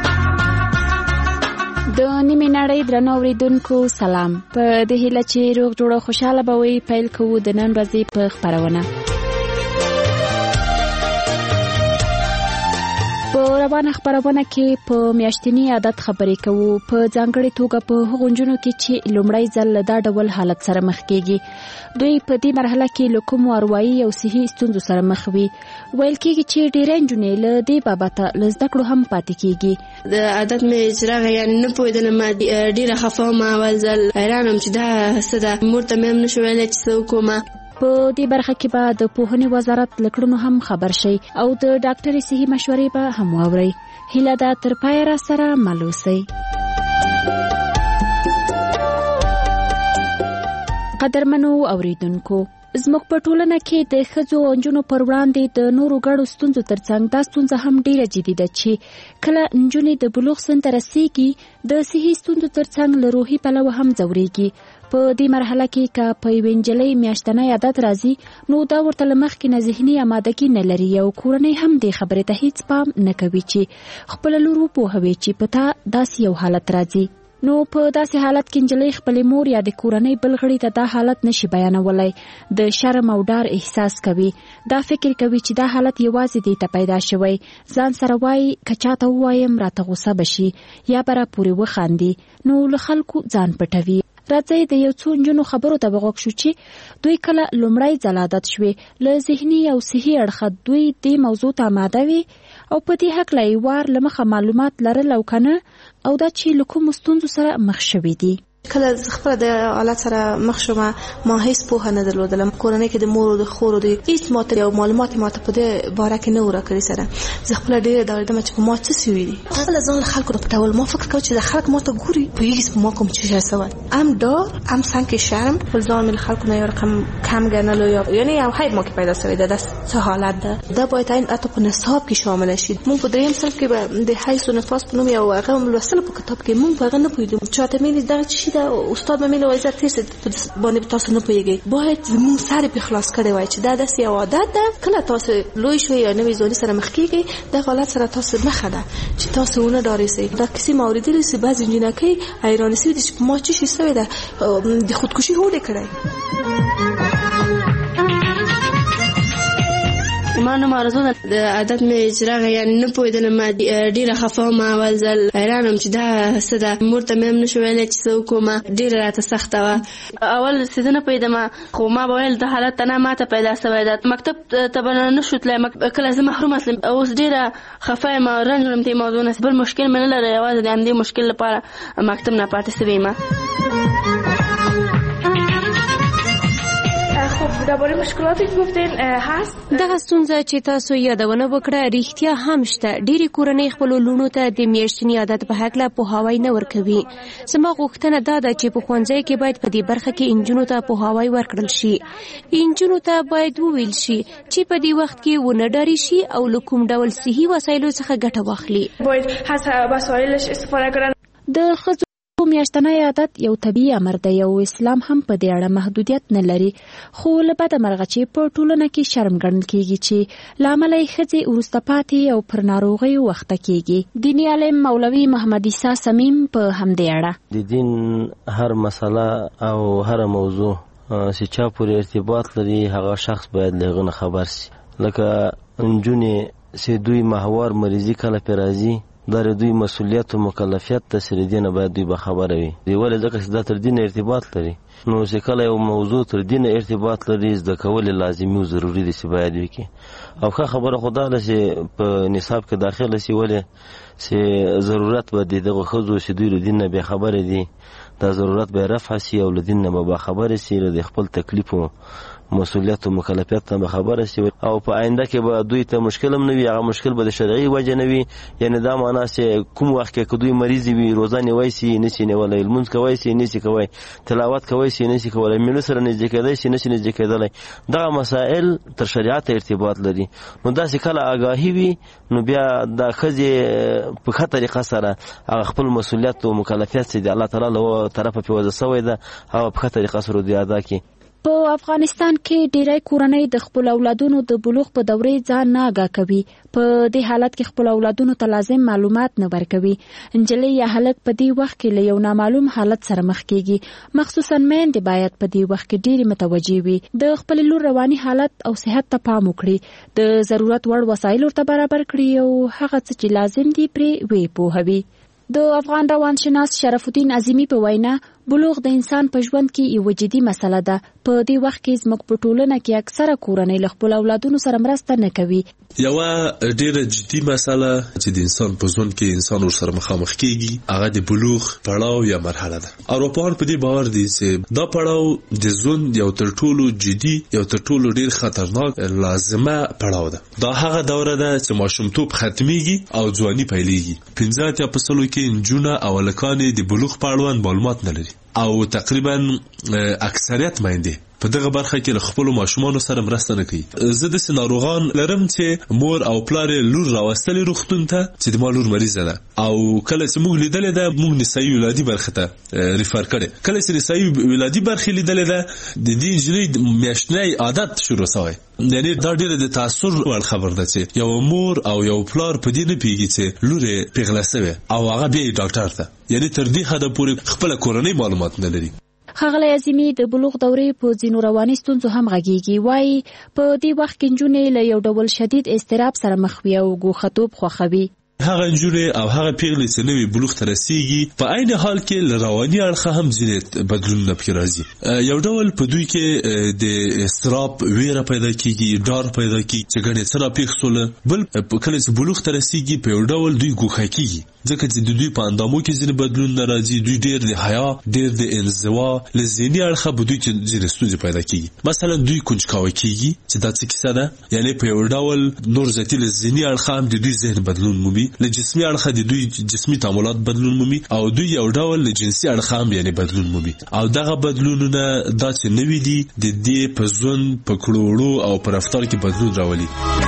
د نیمې نړۍ درنو اوریدونکو سلام. په دې هیله چې روغ جوړ او خوشاله به وئ، پیل کوو د نن ورځې په خپرونه. په روانه خبرونه کې په میاشتنی عادت خبرې کوو، په ځانګړې توګه په هغو نجونو کې چې لومړی ځل دا ډول حالت سره مخ کېږي. دوی په دې مرحله کې له کومو اروایي او صحي ستونزو سره مخ وي. ویل کېږي چې ډېری نجونې له دې بابته له زده کړو هم پاتې کېږي. د عادت مې اجرا یعنې نه پوهېدلم، ډېره خفه وم، اول ځل حیران وم چې دا څه ده. مور ته مې هم نشو ویلی چې څه وکړم. په دې برخه کې به د پوهنې وزارت له کړنو هم خبر شي او د ډاکټرې صحي مشورې به هم واورئ. هیله ده تر پایه را سره مل اوسئ. قدرمنو اوریدونکو، زموږ په ټولنه کې د ښځو او نجونو پر وړاندې د نورو ګډو ستونزو ترڅنګ دا ستونزه هم ډیره جدي ده چې کله نجونې د بلوغ سن ته رسیږي د صحي ستونزو ترڅنګ له روحي پلوه هم ځورېږي. په دې مرحله کې که په یوې نجلۍ میاشتنی عادت راځي نو دا ورته له مخکې نه ذهني امادګي نه لري او کورنۍ هم دې خبرې ته هیڅ پام نه کوي چې خپله لور وپوهوي چې په تا داسې یو حالت راځي. نو په داسې حالت کې نجلۍ خپلې مور یا د کورنۍ بل غړي ته دا حالت نشي بیانولی. د شرم او ډار احساس کوي. دا فکر کوي چې دا حالت یوازې دې ته پیدا شوی. ځان سره وایي که چاته ووایم راته غوسه بشي یا به راپورې وخاندي، نو له خلکو ځان پټوي. راځئ د یو څو نجونو خبرو ته به غوږ شو چې دوی کله لومړی ځل عادت شوې، له ذهني او صحي اړخه دوی دې موضوع ته آماده وي او په دې هکله یې وار له مخه معلومات لرل او که نه، او دا چې له کومو ستونزو سره مخ شوي دي. کله خپل د حالت سره مخ شوم، ما هیڅ پوهه نه درلودم. کورنۍ کې د مور او د خور د هیڅ ماته او معلومات ماته په دې باره کې نه ورکړي سره. زه خپل ډېر ډاډم چې په ما څه سوي دي. خپل ځان خلکو ته پټول. ما فکر کوم چې د خلک ماته ګوري په هیڅ ما کوم چې شوی. ام ډار، ام سانکه شرم، خپل ځان مل خلکو نه یو رقم کم ګڼلو، یعنی یو حیب ما کې پیدا شوی ده. د څه حالت ده دا باید عین اته په نصاب کې شامل شي. مونږ په دریم صنف کې د حیث و نفاس په نوم یو هغه لوستل په کتاب کې مونږ هغه نه پوهیدو. چاته مې دا چې دا استاد مې له وایي تاسو باندې تاسو نه پوهیږئ. باید مونږ سره په خلاص کړی وای چې دا داسې یو عادت ده. کله تاسو لوی شوي یا نوې ځواني سره مخ کېږئ د حالت سره تاسو مخه ده چې تاسو ونه ډارېږئ. دا کیسې ما اورېدلې چې بعضې نجونکۍ حیرانې شوي دي چې په ما څه شي شوی ده، د خودکشي هوډ یې کړی. ما نه مارزو د عادت مې اجرا یعنې نه پوهېدلم، ډېره خفه وم، اول ځل حیران وم چې دا څه ده. مور ته مې هم نشو ویلی چې څه وکړم، ډېره راته سخته وه. اول څه نه پوهېدم، خو ما به ویل دا حالت ته نه ماته پیدا شوی ده. مکتب ته به نه شو تللی، کله زه محرومه شلم. اوس ډېره خفه یم، رنج وړم دې موضوع نه. بل مشکل مې نه لري، یوازې د همدې مشکل لپاره مکتب نه پاتې شوې یم. درباره مشکلاتش گفتین هست. دغه ستونزه چې تاسو یادونه وکړه ریښتیا هم شته. ډېری کورنۍ خپلو لوڼو ته د میاشتني عادت په هکله پوهاوی نه ورکوي. زما غوښتنه دا ده چې په ښوونځي کې باید په دې برخه کې نجونو ته پوهاوی ورکړل شي. نجونو ته باید وویل شي چې په دې وخت کې ونه ډاري شي او له کوم ډول صحي وسایلو څخه ګټه واخلي. باید از وسایلش استفاده کړي. د ښځو میاشتنی عادت یو طبیعي امر دی او اسلام هم په دې اړه محدودیت نه لري، خو له بده مرغه چې په ټولنه کې شرم ګڼل کېږي چې له امله یې ښځې وروسته پاتې او پر ناروغیو وخته کېږي. دیني عالم مولوي محمد عیسی سمیم په همدې اړه د دین هر مسله او هر موضوع چې چا پورې ارتباط لري هغه شخص باید له هغه نه خبر شي. لکه نجونې چې دوی ماهوار مریضي کله پرې راځي، دا دوی مسؤلیت او مکلفیت ته سره دینه باید دوی به خبره وي. دی ولې ځکه چې دا تر دین ارتباط لري. نو چې کله یو موضوع تر دین ارتباط لري زده کول لازمي او ضروري دي چې باید وکړي. او ښه خبره خدا له چې په نصاب کې داخله شي، ولې چې ضرورت به دغه ښځو چې دوی له دین نه بې خبره دي، دا ضرورت به رفع شي او له دین نه به باخبره شي، د خپل تکلیف او مسؤلیت او مکلفیت ته خبره شي. او په آینده کې به دوی ته مشکل هم نه وي، هغه مشکل به د شرعي وجه نه وي. یعنی دا معنا چې کوم وخت کې دوی مریض وي، روزه نیوي شي نشي نیولای، لمونځ کوي شي نشي کوي، تلاوت کوي شي نشي کوي، مینو سره نږدې کېدای شي نشي نږدې کېدلای. دا مسائل تر شریعت ارتباط لري. نو دا چې کله آگاهي وي نو بیا د ښځې په ښه طریقه سره هغه خپل مسؤلیت او مکلفیت چې د الله تعالی له طرفه په وځه سوی ده هغه په ښه طریقه سره دی ادا کړي. په افغانستان کې ډیری کورنۍ د خپل اولادونو د بلوغ په دورې ځان نه آګاه کوي. په دې حالت کې خپل اولادونو ته لازم معلومات نه ورکوي. نجلۍ یا هلک په دې وخت کې له یو نامعلوم حالت سره مخ کیږي. مخصوصا میندې باید په دې وخت کې ډېرې متوجه وي. د خپل لور رواني حالت او صحت ته پام وکړي. د ضرورت وړ وسایل ورته برابر کړي او هغه څه چې لازم دي پرې وی پوهوي. د افغان روانشناس شرف الدین عظیمی په وینا بلوغ د انسان په ژوند کې یو جدي مسله ده. په دې وخت کې زموږ په ټولنه کې اکثره کورنۍ له خپل اولادونو سره مرسته نه کوي. یوه ډیره جدي مسله چې د انسان په ژوند کې انسان ورسره مخامخ کیږي هغه د بلوغ پړاو یا مرحله ده. اروپایان په دې باور دي چې دا پړاو د ژوند یو تر ټولو جدي یو تر ټولو ډیر خطرناک لازمه پړاو ده. دا هغه دوره ده چې ماشومتوب ختمیږي او ځواني پیلېږي. 15% کې نجونه او هلکان د بلوغ په اړوند معلومات نه لري او تقریبا اکثریت میندې په دغه برخه کې له خپل ماشومانو سره مرسته نه کوي. زه د ناروغان لرم چې مور او پلار لور راوستلې روغتون ته چې د مالور مریضه ده او کله چې موږ لیدلې ده موږ نسایي ولادي برخه ته ریفر کړي. کله چې نسایي ولادي برخه لیدلې ده د دې جری میاشتنی عادت شروع شوی. یعنی دا ډیره د تاثر ور خبر ده چې یو مور او یو پلار په دې نه پیږي چې لور پیغله سوی او هغه بیا ډاکټر ته یعنی تر دې حده پورې خپل کورنۍ معلومات نه لري. ښاغلی عظیمی د بلوغ دورې په ځینو رواني ستونزو هم غږیږي. وایي په دې وخت کې نجونې له یو ډول شدید اضطراب سره مخ وي او ګوښه‌توب خوښوي. هغه نجونې او هغه پیغلې چې نوي بلوغ ته رسیږي په عین حال کې له رواني اړخه هم ځینې بدلونونه پکې راځي. یو ډول په دوی کې د اضطراب ویره پیدا کیږي، ډار پیدا کیږي چې ګڼې څه راپېښ شوله. بل کله چې بلوغ ته رسیږي په یو ډول دوی ګوښه کیږي ځکه چې د دوی په اندامو کې ځینې بدلونونه راځي. دوی ډېر د حیا ډېر د انزوا له ذهني اړخه په دوی کې ځینې ستونزې پیدا کیږي. مثلا دوی کنجکاوي کیږي چې دا څه کیسه ده. یعنی په یو ډول نور ذاتي له ذهني اړخه هم د دوی ذهن بدلون مومي، له جسمي اړخه د دوی جسمي تعاملات بدلون مومي او دوی یو ډول له جنسي اړخه هم یعنی بدلون مومي. او دغه بدلونونه دا چې نوي دي د دې په ژوند په کړوړو او په رفتار کې بدلون راولي.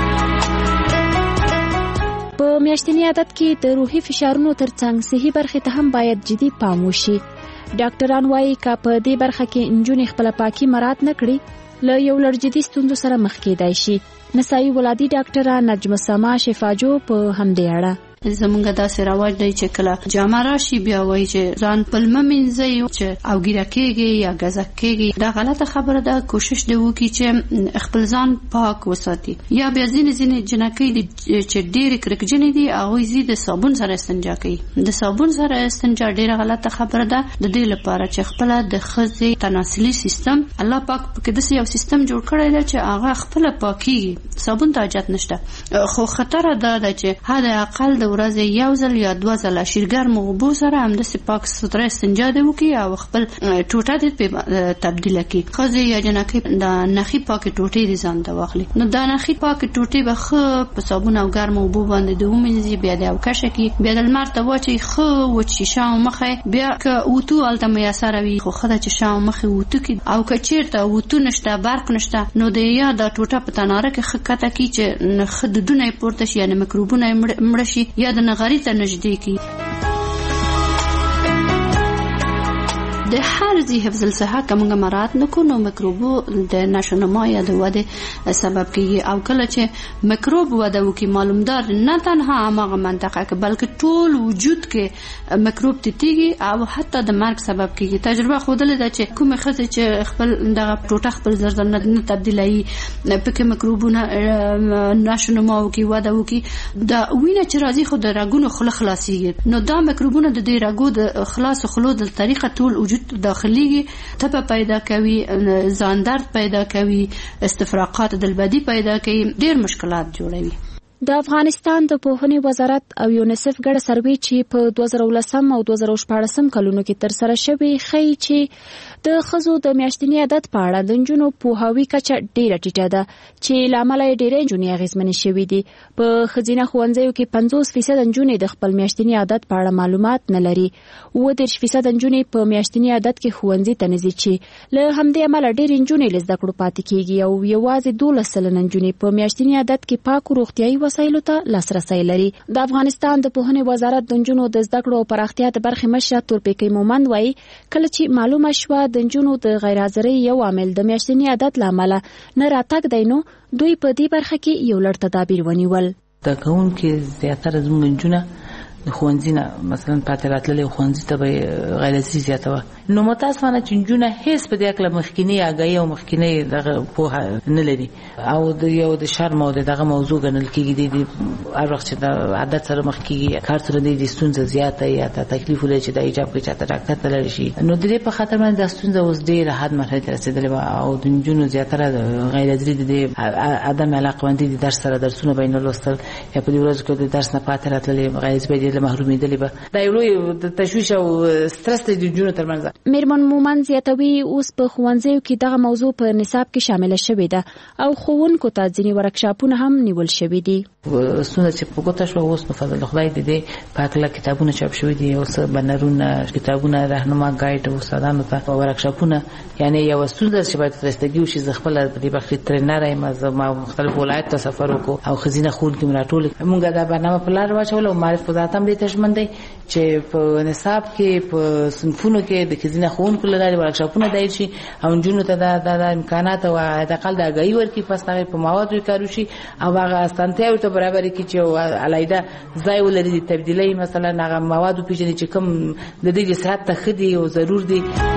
په میاشتني عادت کې د روحي فشارونو ترڅنګ صحي برخې ته هم باید جدي پام وشي. ډاکټران وایي که په دې برخه کې نجونې خپله پاکي مراعات نه کړي له یو لړ جدي ستونزو سره مخ کېدای شي. نسایي ولادي ډاکټره نجم سما شفاجو په همدې اړه زمونږ داسې رواج دی چې کله جامه راشي بیا وایي چې ځان پلمه مینځئ چې او ګیره کېږي یا ګزک کېږي. دا غلطه خبره ده. کوشش دی وکړي چې خپل ځان پاک وساتي. یا بیا ځینې جنکۍ دي چې ډېرې کرکجنې دي هغوی ځي د صابون سره استنجا کوي. د صابون سره استنجا ډېره غلطه خبره ده د دې لپاره چې خپله د ښځې تناسلي سیستم الله پاک پکې داسې یو سیستم جوړ کړی دی چې هغه خپله پاکېږي. صابون ته حاجت نشته. خو خطره دا ده چې حد اقل د ورځې یو ځل یا دوه ځله شیرګرمو اوبو سره همداسې پاک سوتره استنجا دې وکړي او خپل ټوټه دې پرې تبدیله کړي. ښځې یا جنکۍ د نخي پاکې ټوټې دې ځان ته واخلي. نو دا نخي پاکې ټوټې به ښه په صابون او ګرمو اوبو باندې د ومینځي، بیا دې اوکشه کړي، بیا د لمر ته واچوي ښه وچ شي شا او مخه. بیا که اوتو هلته میسره وي خو ښه ده چې شا او مخې اوتو کړي. او که چېرته اوتو نشته برق نشته نو د یا دا ټوټه په تناره کې ښه کته کړي چې ښه دودونه یې پورته شي یعنې میکروبونه یې مړه شي یا د نغري ته نږدې کړي. د هر ځای حفظ الصحه که موږ مراعات نه کړو نو میکروبو د نشونما یا د ودې سبب کېږي. او کله چې میکروب وده وکړي معلومدار نه تنها هماغه منطقه کې بلکې ټول وجود کې میکروب تیږي او حتی د مرګ سبب کېږي. تجربه ښودلې ده چې کومې ښځې چې خپل دغه ټوټه خپل زر زر نه تبدیلوي پکې میکروبونه نشونما وکړي وده وکړي د وینه چې راځي خو د رګونو خوله خلاصېږي. نو دا میکروبونه د دې رګو د خلاص خلو د طریقه ټول وجود داخليږي، تبه پیدا کوي، ځان درد پیدا کوي، استفراقات دلبدي پیدا کوي، ډېر مشکلات جوړوي. د افغانستان د پوهنې وزارت او یونیسف ګډه سروې چې په 2019 او 2014 کلونو کې ترسره شوې ښیي چې د ښځو د میاشتني عادت په اړه د نجونو پوهاوي کچه ډېره ټیټه ده چې له امله یې ډېرې نجونې اغېزمنې شوې دي. په ښځینه ښوونځیو کې 50% نجونې د خپل میاشتني عادت په اړه معلومات نه لري. 30% نجونې په میاشتني عادت کې ښوونځي ته نه ځي چې له همدې امله ډېرې نجونې له زده کړو پاتې کېږي او یوازې 12% نجونې په میاشتني عادت کې پاکو روغتیایي وسایلو ته لاسرسی لري. د افغانستان د پوهنې وزارت د نجونو د زده کړو او پراختیا د برخې مشره تورپیکۍ مومند وایي کله چې معلومه شوه د نجونو د غیر حاضرۍ یو عامل د میاشتني عادت له امله نه راتګ دی، نو دوی په دې برخه کې یو لړ تدابیر ونیول. د کوونکې زیاتره زموږ نجونه د ښوونځي نه مثلا پاتې راتللی ښوونځي ته به یې غیر حاضري زیاته وه. نو متاسفانه چې نجونه هېڅ په دې هکله مخکینی آګاهي او مخکینی دغه پوهه نه لري او د یو د شرم او د دغه موضوع ګڼل کېږي. د هر وخت چې د عادت سره مخ کېږي کار سره د ستونزه زیاته یا تکلیف ولري چې د ایجاب کوي چاته ډاکټر ته لاړ شي. نو د دې په خاطر باندې دا ستونزه اوس ډېره حد مرحلې ته رسېدلې وه او د نجونو زیاتره غیر حاضري د دې عدم علاقمندي د درس سره درسونه به یې نه لوستل یا په دې ورځو کې د درس نه پاتې راتللې غیر حاضري به یې له محرومېدلې به. دا یو لوی تشویش او سترس دی د نجونو ترمنځ. میرمن مومند زیاتوي اوس په ښوونځیو کې دغه موضوع په نصاب کې شامله شوې ده او ښوونکو ته ځینې ورکشاپونه هم نیول شوي دي. ستونزه چې په ګوته شوه اوس په فضل خدای د دې په هکله کتابونه چاپ شوي دي، اوس بنرونه کتابونه راهنما ګایډ استادانو ته ورکشاپونه، یعنی یو ستونزه چې باید فرستګي وشي. زه خپل په دې برخه ټرینر یم، ما مختلف ولایت ته سفر وکړو او ښځینه ښوونکي مې راټول موږ دا برنامه په لار واچول او معرف په ذات هم دې تشمن دی چې په نصاب کې په صنفونو کې د ښځینه ښوونکو له لارې ورکشاپونه دایر شي او نجونو ته د امکانات او حداقل د آګاهي ورکړي، پس هغې په موادو کار وشي او هغه اسانتیاوې ته برابرې کړي چې علیحده ځای ولري د تبدیلۍ، مثلا هغه مواد وپېژني چې کوم د دې صحت ته ښه دي او ضرور دي.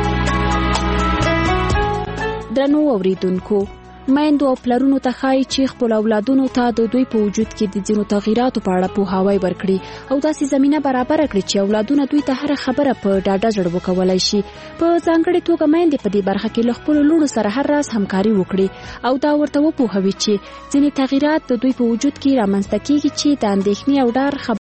درنو اوریدونکو، میندو او پلرونو ته ښایي چې خپل اولادونو ته د دوی په وجود کې د ځینو تغییراتو په اړه پوهاوی ورکړي او داسې زمینه برابره کړي چې اولادونه دوی ته هره خبره په ډاډه زړه وکولی شي. په ځانګړې توګه میندې په دې برخه کې له خپلو لوڼو سره هر راز همکاري وکړي او دا ورته وپوهوي چې ځینې تغییرات د دوی په وجود کې رامنځته کېږي چې د اندېښنې او ډار